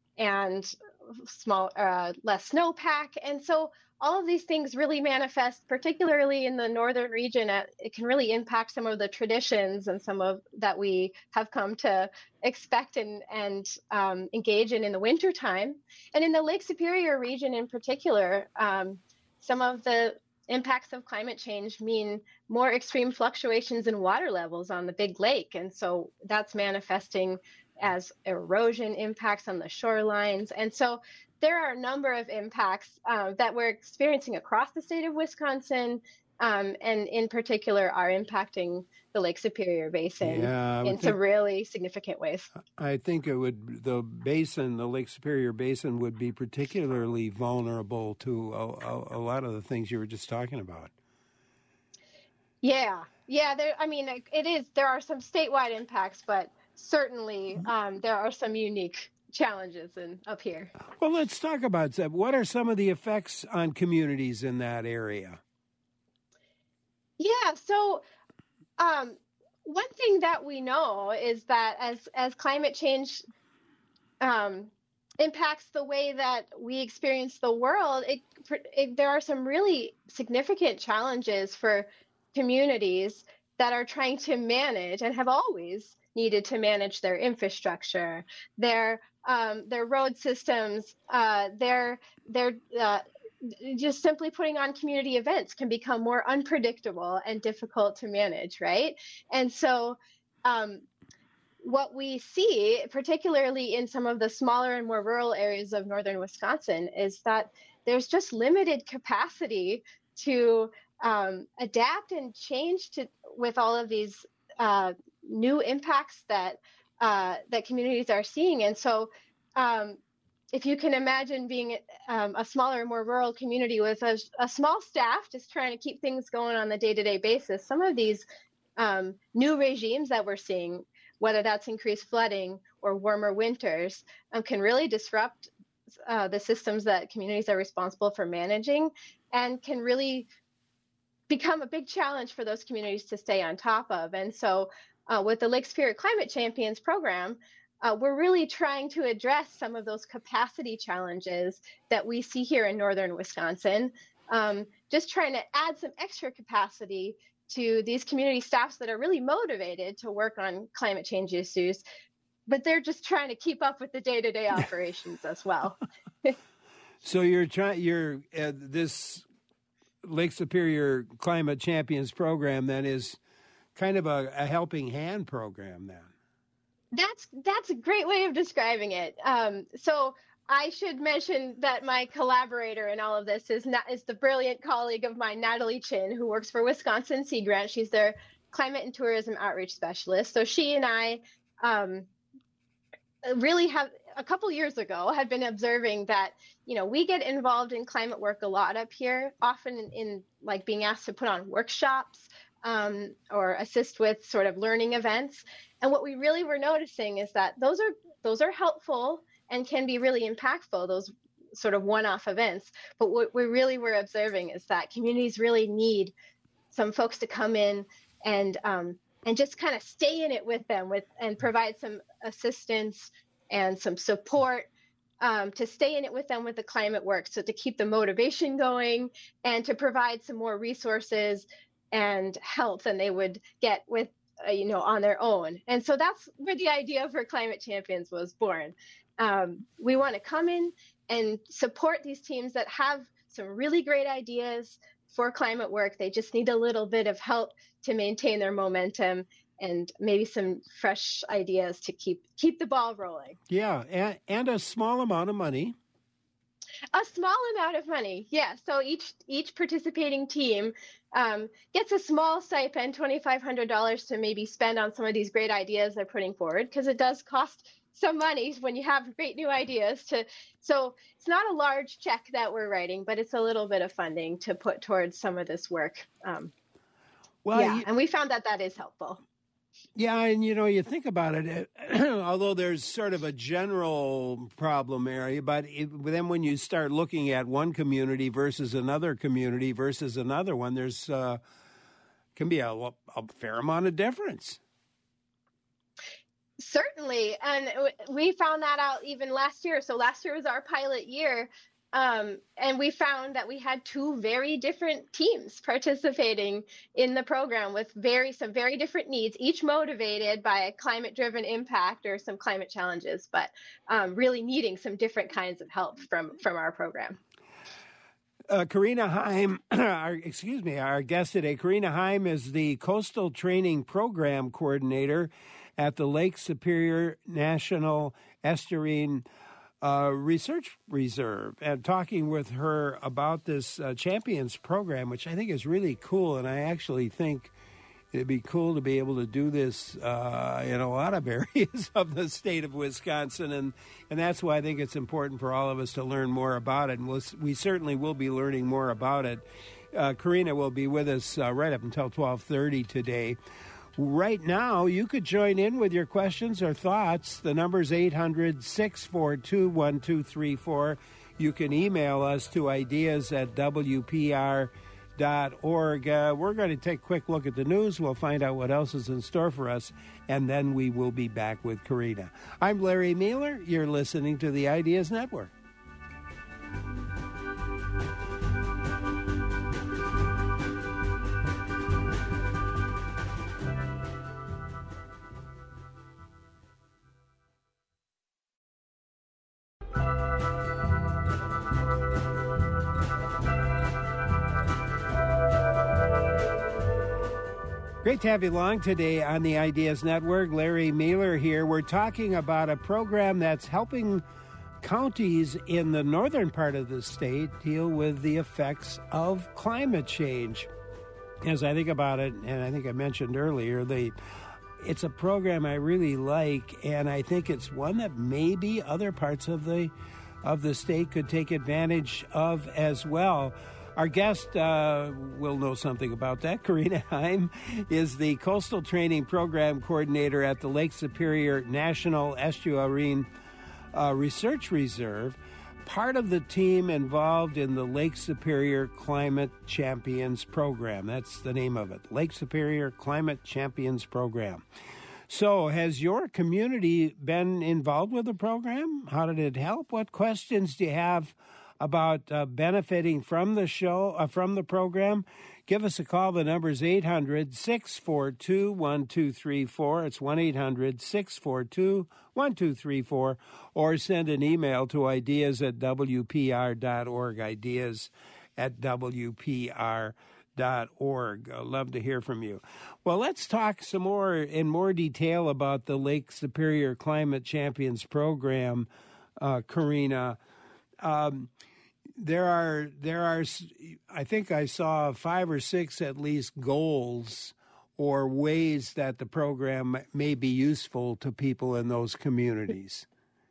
less snowpack. And so all of these things really manifest, particularly in the northern region. It can really impact some of the traditions and some of that we have come to expect and engage in the wintertime. And in the Lake Superior region in particular, some of the impacts of climate change mean more extreme fluctuations in water levels on the Big Lake. And so that's manifesting as erosion impacts on the shorelines. And so there are a number of impacts that we're experiencing across the state of Wisconsin, and in particular are impacting the Lake Superior Basin in some really significant ways. I think the Lake Superior Basin would be particularly vulnerable to a lot of the things you were just talking about. Yeah. It is. There are some statewide impacts, but certainly there are some unique challenges up here. Well, let's talk about that. What are some of the effects on communities in that area? Yeah, so one thing that we know is that as climate change impacts the way that we experience the world, there are some really significant challenges for communities that are trying to manage and have always needed to manage their infrastructure, their road systems, their just simply putting on community events can become more unpredictable and difficult to manage, right? And so what we see, particularly in some of the smaller and more rural areas of northern Wisconsin, is that there's just limited capacity to adapt and change with all of these new impacts that communities are seeing. And so if you can imagine being a smaller, more rural community with a small staff just trying to keep things going on the day-to-day basis, some of these new regimes that we're seeing, whether that's increased flooding or warmer winters, can really disrupt the systems that communities are responsible for managing, and can really become a big challenge for those communities to stay on top of. And so with the Lake Superior Climate Champions program, we're really trying to address some of those capacity challenges that we see here in northern Wisconsin, just trying to add some extra capacity to these community staffs that are really motivated to work on climate change issues, but they're just trying to keep up with the day-to-day operations as well. So this Lake Superior Climate Champions program then is kind of a helping hand program then. That's a great way of describing it. So I should mention that my collaborator in all of this is the brilliant colleague of mine, Natalie Chin, who works for Wisconsin Sea Grant. She's their climate and tourism outreach specialist. So she and I really have, a couple years ago, had been observing that, we get involved in climate work a lot up here, often in like being asked to put on workshops or assist with sort of learning events. And what we really were noticing is that those are helpful and can be really impactful, those sort of one-off events. But what we really were observing is that communities really need some folks to come in and just kind of stay in it with them and provide some assistance and some support to stay in it with them with the climate work. So to keep the motivation going and to provide some more resources and help than they would get with on their own. And so that's where the idea for Climate Champions was born. We want to come in and support these teams that have some really great ideas for climate work. They just need a little bit of help to maintain their momentum and maybe some fresh ideas to keep the ball rolling. Yeah, and a small amount of money. A small amount of money, yeah. So each participating team gets a small stipend, $2,500, to maybe spend on some of these great ideas they're putting forward, because it does cost some money when you have great new ideas. So it's not a large check that we're writing, but it's a little bit of funding to put towards some of this work. And we found that is helpful. Yeah, and you think about it, although there's sort of a general problem area, but then when you start looking at one community versus another one, there's can be a fair amount of difference. Certainly. And we found that out even last year. So last year was our pilot year. And we found that we had two very different teams participating in the program with some very different needs, each motivated by a climate-driven impact or some climate challenges, but really needing some different kinds of help from our program. Karina Heim, our guest today, Karina Heim is the Coastal Training Program Coordinator at the Lake Superior National Estuarine Research Reserve, and talking with her about this Champions program, which I think is really cool. And I actually think it'd be cool to be able to do this in a lot of areas of the state of Wisconsin. And that's why I think it's important for all of us to learn more about it. And we certainly will be learning more about it. Karina will be with us right up until 12:30 today. Right now, you could join in with your questions or thoughts. The number's 800-642-1234. You can email us to ideas@wpr.org. We're going to take a quick look at the news. We'll find out what else is in store for us, and then we will be back with Karina. I'm Larry Mueller. You're listening to the Ideas Network. Great to have you along today on the Ideas Network. Larry Mueller here. We're talking about a program that's helping counties in the northern part of the state deal with the effects of climate change. As I think about it, and I think I mentioned earlier, it's a program I really like, and I think it's one that maybe other parts of the state could take advantage of as well. Our guest will know something about that. Karina Heim is the Coastal Training Program Coordinator at the Lake Superior National Estuarine Research Reserve, part of the team involved in the Lake Superior Climate Champions Program. That's the name of it, Lake Superior Climate Champions Program. So has your community been involved with the program? How did it help? What questions do you have about benefiting from the program? Give us a call. The number is 800-642-1234. It's 1-800-642-1234. Or send an email to ideas@wpr.org, ideas@wpr.org. I'd love to hear from you. Well, let's talk some more in more detail about the Lake Superior Climate Champions Program, Karina. There are. I think I saw 5 or 6 at least goals or ways that the program may be useful to people in those communities.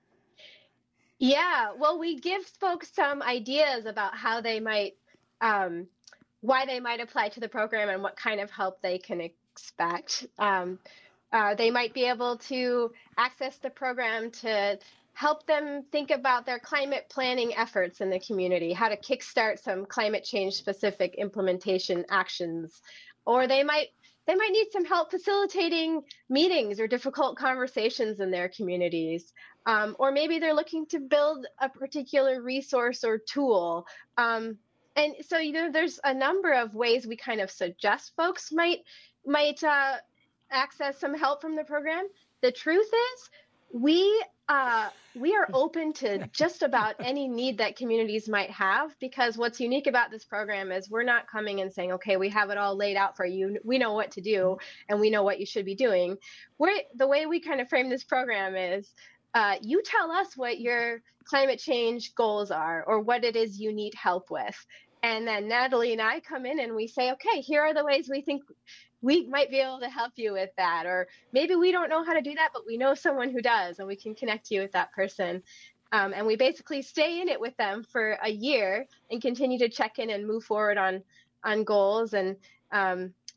Yeah, well, we give folks some ideas about how they might, why they might apply to the program and what kind of help they can expect. They might be able to access the program to help them think about their climate planning efforts in the community, how to kickstart some climate change specific implementation actions. Or they might need some help facilitating meetings or difficult conversations in their communities. Or maybe they're looking to build a particular resource or tool. And so, there's a number of ways we kind of suggest folks might access some help from the program. The truth is, we are open to just about any need that communities might have, because what's unique about this program is we're not coming and saying, okay, we have it all laid out for you. We know what to do and we know what you should be doing. The way we kind of frame this program is you tell us what your climate change goals are or what it is you need help with. And then Natalie and I come in and we say, okay, here are the ways we think we might be able to help you with that. Or maybe we don't know how to do that, but we know someone who does, and we can connect you with that person. And we basically stay in it with them for a year and continue to check in and move forward on goals. And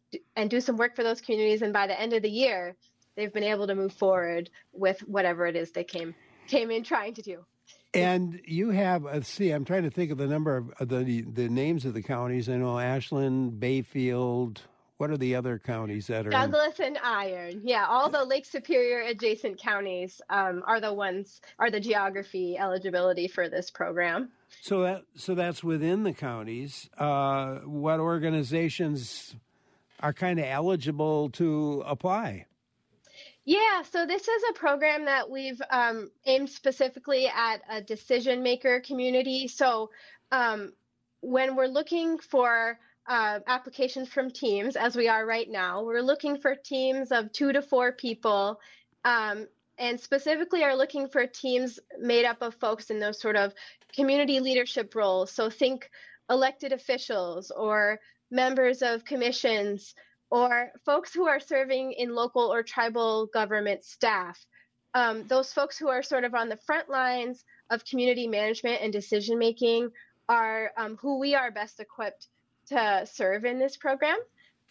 do some work for those communities. And by the end of the year, they've been able to move forward with whatever it is they came in trying to do. And you have, I'm trying to think of the number of the names of the counties. I know Ashland, Bayfield. What are the other counties that are? Douglas and Iron. Yeah, all the Lake Superior adjacent counties are the geography eligibility for this program. So that's within the counties. What organizations are kind of eligible to apply? Yeah, so this is a program that we've aimed specifically at a decision maker community. So when we're looking for applications from teams, as we are right now, we're looking for teams of 2 to 4 people, and specifically are looking for teams made up of folks in those sort of community leadership roles. So think elected officials or members of commissions, or folks who are serving in local or tribal government staff. Those folks who are sort of on the front lines of community management and decision making are who we are best equipped to serve in this program.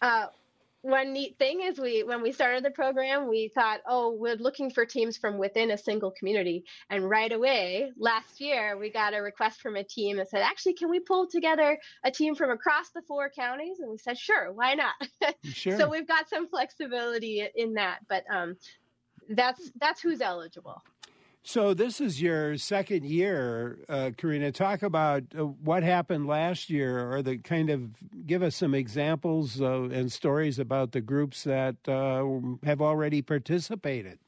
One neat thing is when we started the program, we thought, we're looking for teams from within a single community. And right away, last year, we got a request from a team that said, actually, can we pull together a team from across the 4 counties? And we said, sure, why not? Sure. So we've got some flexibility in that, but that's who's eligible. So this is your second year, Karina. Talk about what happened last year, or give us some examples and stories about the groups that have already participated.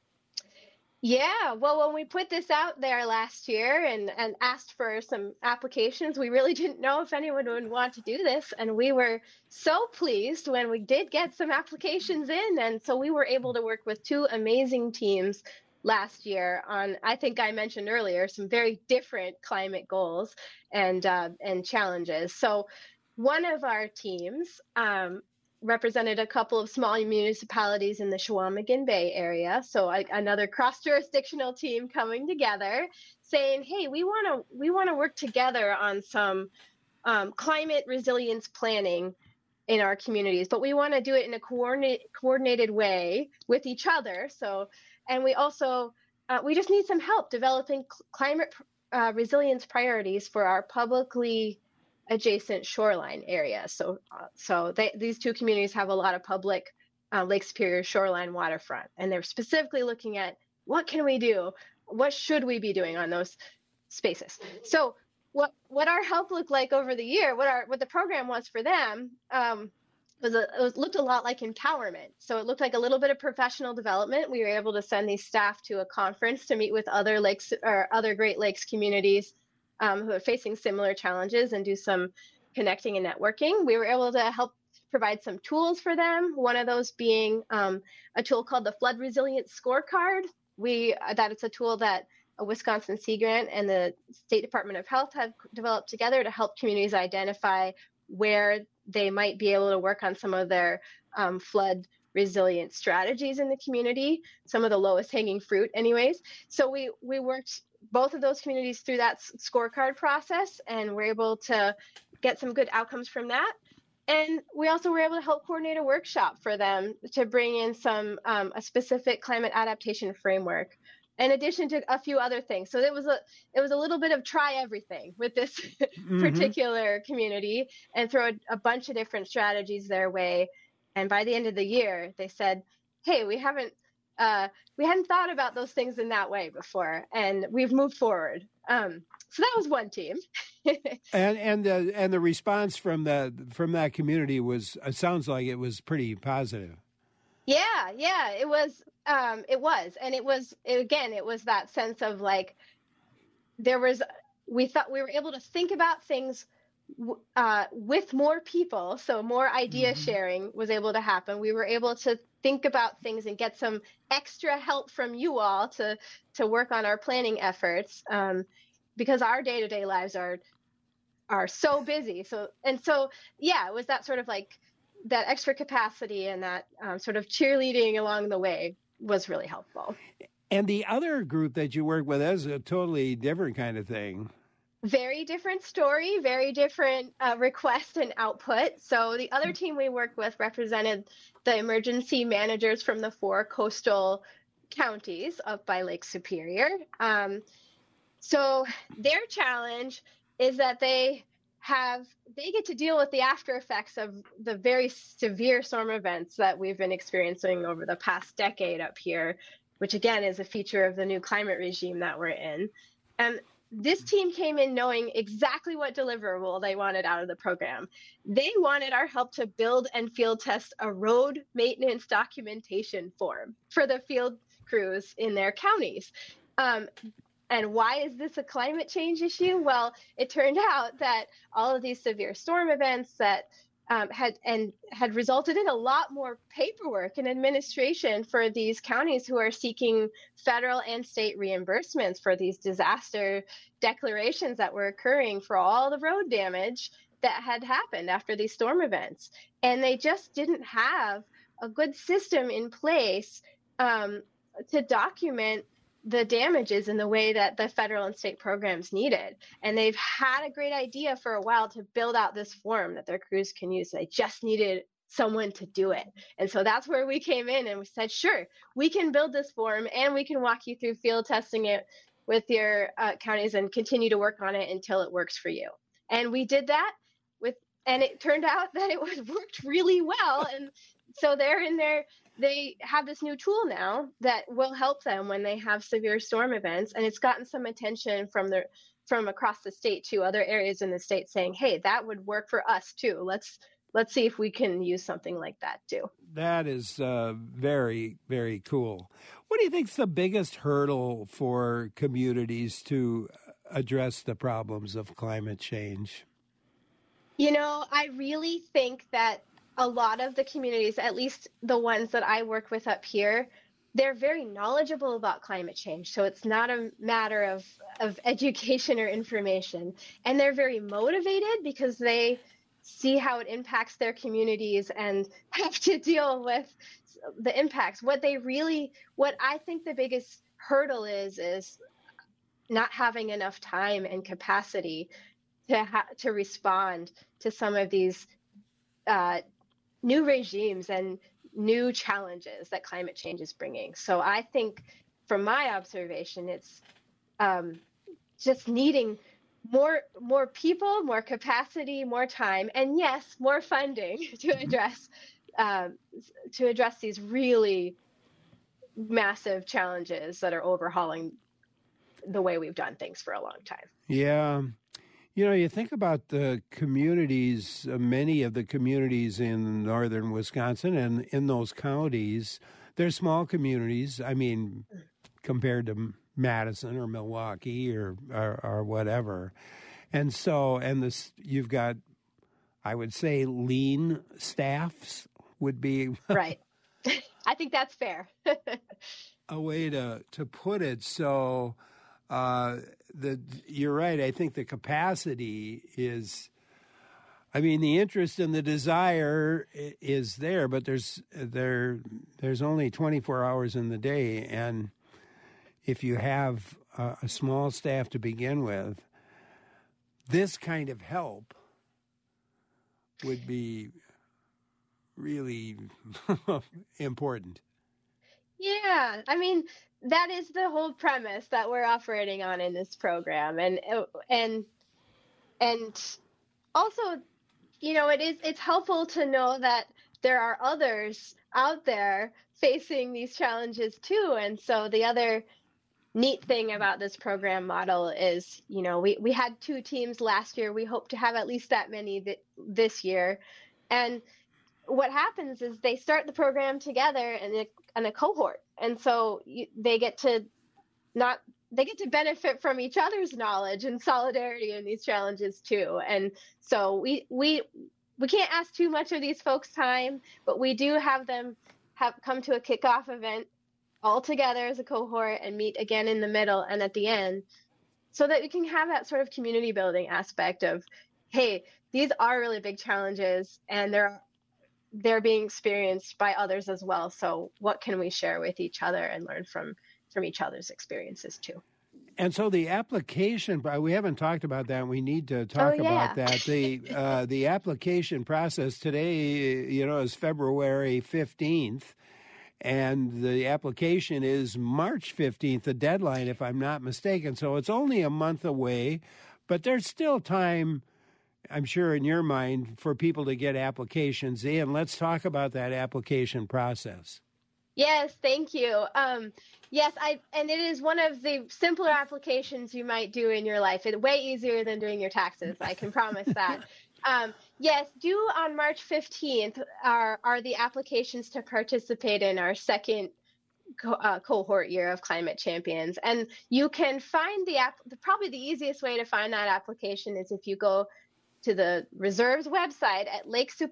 Yeah, well, when we put this out there last year and asked for some applications, we really didn't know if anyone would want to do this. And we were so pleased when we did get some applications in. And so we were able to work with 2 amazing teams last year on, I think I mentioned earlier, some very different climate goals and challenges. So one of our teams represented a couple of small municipalities in the Chequamegon Bay area. So another cross-jurisdictional team coming together saying, hey, we want to work together on some climate resilience planning in our communities, but we want to do it in a coordinated way with each other. And we also, we just need some help developing climate resilience priorities for our publicly adjacent shoreline areas. So these 2 communities have a lot of public Lake Superior shoreline waterfront, and they're specifically looking at what can we do? What should we be doing on those spaces? So what our help looked like over the year, what the program was for them, looked a lot like empowerment. So it looked like a little bit of professional development. We were able to send these staff to a conference to meet with other lakes or other Great Lakes communities who are facing similar challenges and do some connecting and networking. We were able to help provide some tools for them. One of those being a tool called the Flood Resilience Scorecard. That it's a tool that a Wisconsin Sea Grant and the State Department of Health have developed together to help communities identify where they might be able to work on some of their flood resilient strategies in the community, some of the lowest hanging fruit anyways. So we worked both of those communities through that scorecard process, and we're able to get some good outcomes from that. And we also were able to help coordinate a workshop for them to bring in some a specific climate adaptation framework, in addition to a few other things. So it was a little bit of try everything with this particular community and throw a bunch of different strategies their way. And by the end of the year, they said, hey, we hadn't thought about those things in that way before, and we've moved forward. So that was one team. and the response from that community was, it sounds like it was pretty positive. Yeah, it was. And it was that sense of like, we thought we were able to think about things with more people. So more idea sharing was able to happen. We were able to think about things and get some extra help from you all to work on our planning efforts, because our day-to-day lives are so busy. So it was that sort of like that extra capacity and that sort of cheerleading along the way was really helpful. And the other group that you work with is a totally different kind of thing. very different story, very different request and output. So the other team we worked with represented the emergency managers from the 4 coastal counties up by Lake Superior. So their challenge is that they get to deal with the after effects of the very severe storm events that we've been experiencing over the past decade up here, which again is a feature of the new climate regime that we're in. And this team came in knowing exactly what deliverable they wanted out of the program. They wanted our help to build and field test a road maintenance documentation form for the field crews in their counties. And why is this a climate change issue? Well, it turned out that all of these severe storm events that had resulted in a lot more paperwork and administration for these counties who are seeking federal and state reimbursements for these disaster declarations that were occurring for all the road damage that had happened after these storm events. And they just didn't have a good system in place to document the damages in the way that the federal and state programs needed. And they've had a great idea for a while to build out this form that their crews can use. They just needed someone to do it. And so that's where we came in and we said, sure, we can build this form and we can walk you through field testing it with your counties and continue to work on it until it works for you. And we did that and it turned out that it worked really well. And so they're in there. They have this new tool now that will help them when they have severe storm events. And it's gotten some attention from across the state to other areas in the state saying, hey, that would work for us too. Let's see if we can use something like that too. That is very, very cool. What do you think is the biggest hurdle for communities to address the problems of climate change? I really think that a lot of the communities, at least the ones that I work with up here, they're very knowledgeable about climate change. So it's not a matter of education or information. And they're very motivated because they see how it impacts their communities and have to deal with the impacts. What I think the biggest hurdle is not having enough time and capacity to respond to some of these new regimes and new challenges that climate change is bringing. So I think from my observation, it's just needing more people, more capacity, more time, and yes, more funding to address these really massive challenges that are overhauling the way we've done things for a long time. Yeah. You think about the communities, many of the communities in northern Wisconsin and in those counties, they're small communities. I mean, compared to Madison or Milwaukee or whatever. And so, you've got, I would say, lean staffs would be. Right. I think that's fair. A way to put it. So, you're right. I think the capacity is, the interest and the desire is there, but there's only 24 hours in the day. And if you have a small staff to begin with, this kind of help would be really important. Yeah. That is the whole premise that we're operating on in this program. And also, it's helpful to know that there are others out there facing these challenges too. And so the other neat thing about this program model is, we had 2 teams last year. We hope to have at least that many this year. And what happens is they start the program together in a cohort. And so they get to benefit from each other's knowledge and solidarity in these challenges too. And so we can't ask too much of these folks' time, but we do have them come to a kickoff event all together as a cohort and meet again in the middle and at the end, so that we can have that sort of community building aspect of, hey, these are really big challenges and they're being experienced by others as well. So what can we share with each other and learn from each other's experiences too? And so the application, we haven't talked about that. We need to talk about that. The application process today, is February 15th, and the application is March 15th, the deadline, if I'm not mistaken. So it's only a month away, but there's still time, I'm sure, in your mind, for people to get applications in. Let's talk about that application process. Yes, thank you. Yes, and it is one of the simpler applications you might do in your life. It's way easier than doing your taxes. I can promise that. Yes, due on March 15th are the applications to participate in our second cohort year of Climate Champions. And you can find probably the easiest way to find that application is if you go to the Reserves website at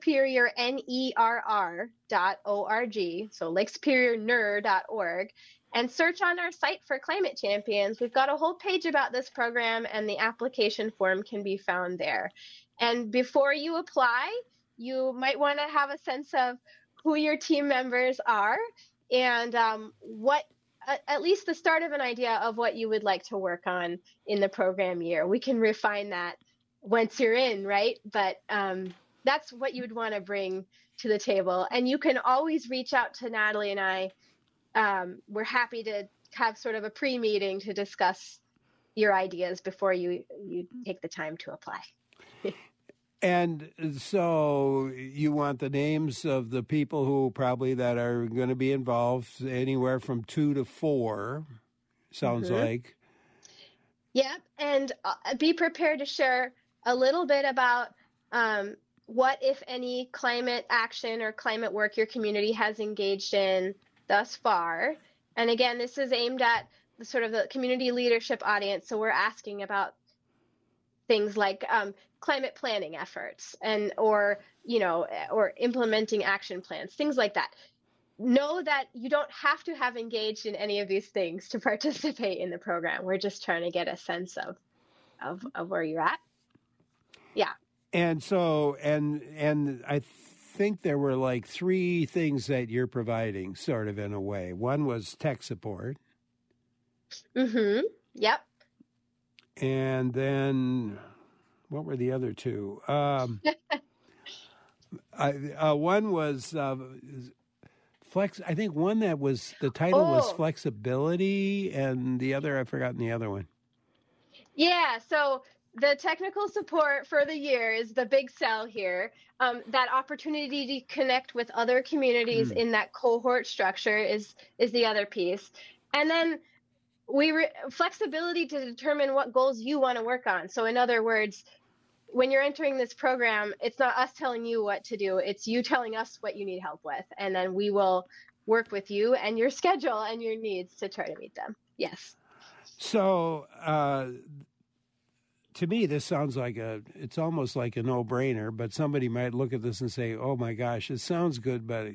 lakesuperiornerr.org, so lakesuperiorner.org, and search on our site for Climate Champions. We've got a whole page about this program, and the application form can be found there. And before you apply, you might want to have a sense of who your team members are and at least the start of an idea of what you would like to work on in the program year. We can refine that once you're in, right? But that's what you would want to bring to the table. And you can always reach out to Natalie and I. We're happy to have sort of a pre-meeting to discuss your ideas before you take the time to apply. And so you want the names of the people who probably that are going to be involved, anywhere from 2 to 4, sounds like. Yep, and be prepared to share a little bit about what, if any, climate action or climate work your community has engaged in thus far. And again, this is aimed at the sort of the community leadership audience. So we're asking about things like climate planning efforts or implementing action plans, things like that. Know that you don't have to have engaged in any of these things to participate in the program. We're just trying to get a sense of where you're at. Yeah. And so, and I think there were like 3 things that you're providing, sort of, in a way. One was tech support. Yep. And then, what were the other 2? One was flex. I think one that was, the title was flexibility, and the other, I've forgotten the other one. Yeah, so the technical support for the year is the big sell here. That opportunity to connect with other communities in that cohort structure is the other piece. And then flexibility to determine what goals you want to work on. So in other words, when you're entering this program, it's not us telling you what to do. It's you telling us what you need help with. And then we will work with you and your schedule and your needs to try to meet them. Yes. So to me, this sounds like it's almost like a no-brainer, but somebody might look at this and say, oh my gosh, it sounds good, but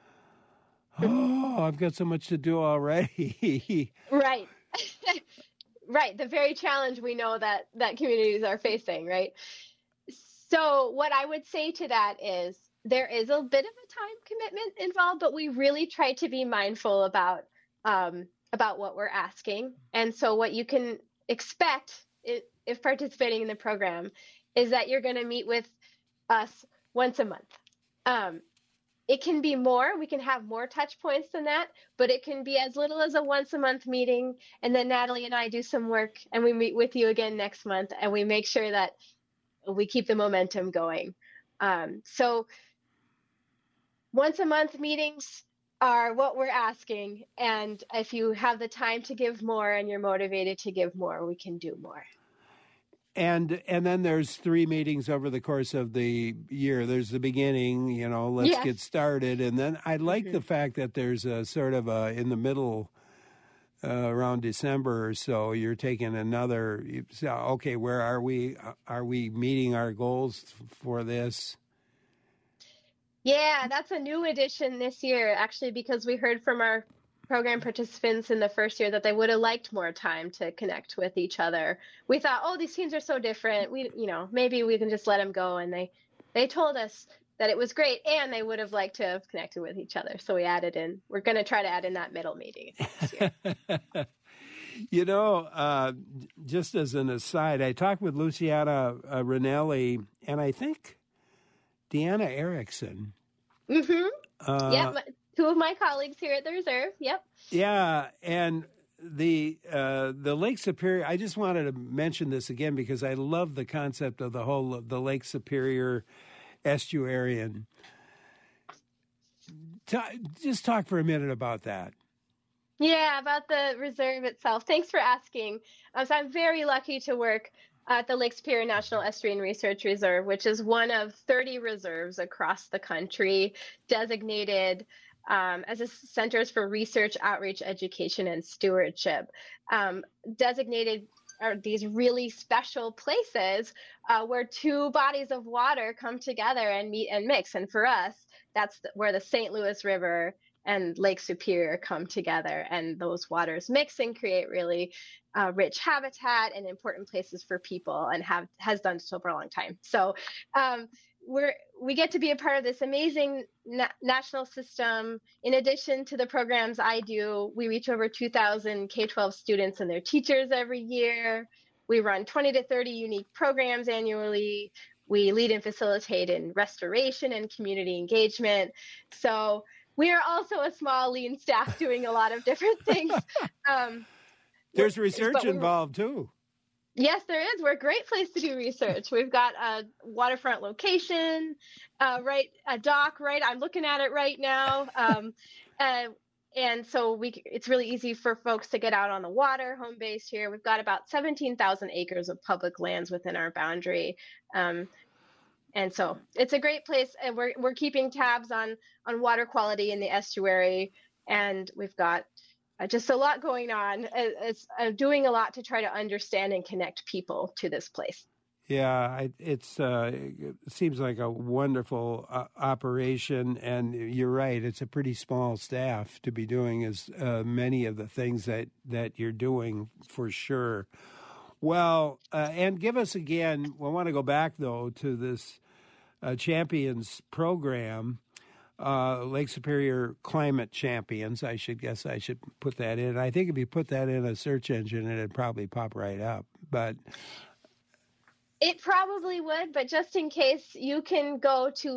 I've got so much to do already. Right. Right. The very challenge we know that communities are facing, right? So what I would say to that is there is a bit of a time commitment involved, but we really try to be mindful about what we're asking. And so what you can expect if participating in the program is that you're going to meet with us once a month. It can be more. We can have more touch points than that, but it can be as little as a once a month meeting. And then Natalie and I do some work and we meet with you again next month and we make sure that we keep the momentum going. So once a month meetings are what we're asking. And if you have the time to give more and you're motivated to give more, we can do more. And then there's 3 meetings over the course of the year. There's the beginning, let's get started. And then I like the fact that there's a sort of in the middle, around December or so, you're taking another, okay, where are we? Are we meeting our goals for this? Yeah, that's a new addition this year, actually, because we heard from our program participants in the first year that they would have liked more time to connect with each other. We thought, these teams are so different. Maybe we can just let them go. And they told us that it was great and they would have liked to have connected with each other. So we're going to try to add in that middle meeting this year. You know, just as an aside, I talked with Luciana Ranelli and I think Deanna Erickson. Mm-hmm. Two of my colleagues here at the Reserve. Yep. Yeah, and the Lake Superior. I just wanted to mention this again because I love the concept of the Lake Superior estuarian. Just talk for a minute about that. Yeah, about the reserve itself. Thanks for asking. So I'm very lucky to work at the Lake Superior National Estuarine Research Reserve, which is one of 30 reserves across the country designated as a centers for research, outreach, education, and stewardship. Designated are these really special places where two bodies of water come together and meet and mix. And for us, that's where the St. Louis River and Lake Superior come together, and those waters mix and create really rich habitat and important places for people, and has done so for a long time. So we get to be a part of this amazing national system. In addition to the programs I do, we reach over 2,000 K-12 students and their teachers every year. We run 20 to 30 unique programs annually. We lead and facilitate in restoration and community engagement. So we are also a small, lean staff doing a lot of different things. There's research involved, too. Yes, there is. We're a great place to do research. We've got a waterfront location, a dock, right? I'm looking at it right now. And so it's really easy for folks to get out on the water, home base here. We've got about 17,000 acres of public lands within our boundary. And so it's a great place, and we're keeping tabs on water quality in the estuary, and we've got just a lot going on. It's doing a lot to try to understand and connect people to this place. Yeah, it seems like a wonderful operation, and you're right. It's a pretty small staff to be doing as many of the things that you're doing, for sure. Well, and give us again, I want to go back, though, to this Champions program, Lake Superior Climate Champions. I should put that in. I think if you put that in a search engine, it'd probably pop right up. But it probably would, but just in case, you can go to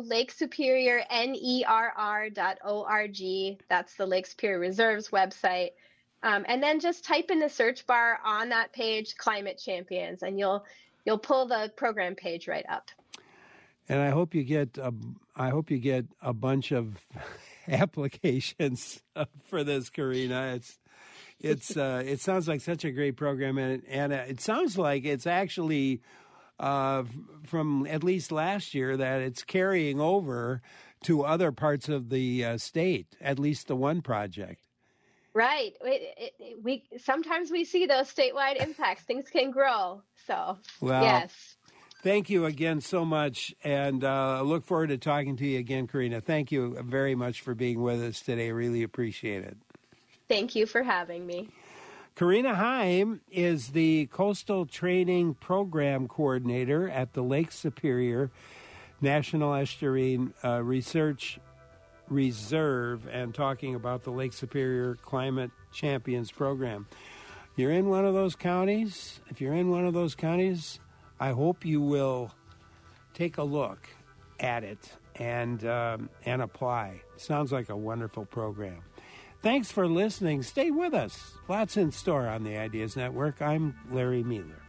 lakesuperiornerr.org. That's the Lake Superior Reserve's website. And then just type in the search bar on that page, Climate Champions, and you'll pull the program page right up. And I hope you get a bunch of applications for this, Karina. It sounds like such a great program, and it sounds like it's actually from at least last year that it's carrying over to other parts of the state, at least the one project. Right. We sometimes we see those statewide impacts. Things can grow. So, well, yes. Thank you again so much, and I look forward to talking to you again, Karina. Thank you very much for being with us today. Really appreciate it. Thank you for having me. Karina Heim is the Coastal Training Program Coordinator at the Lake Superior National Estuarine Research Reserve, and talking about the Lake Superior Climate Champions Program. You're in one of those counties? If you're in one of those counties, I hope you will take a look at it and apply. Sounds like a wonderful program. Thanks for listening. Stay with us. Lots in store on the Ideas Network. I'm Larry Mueller.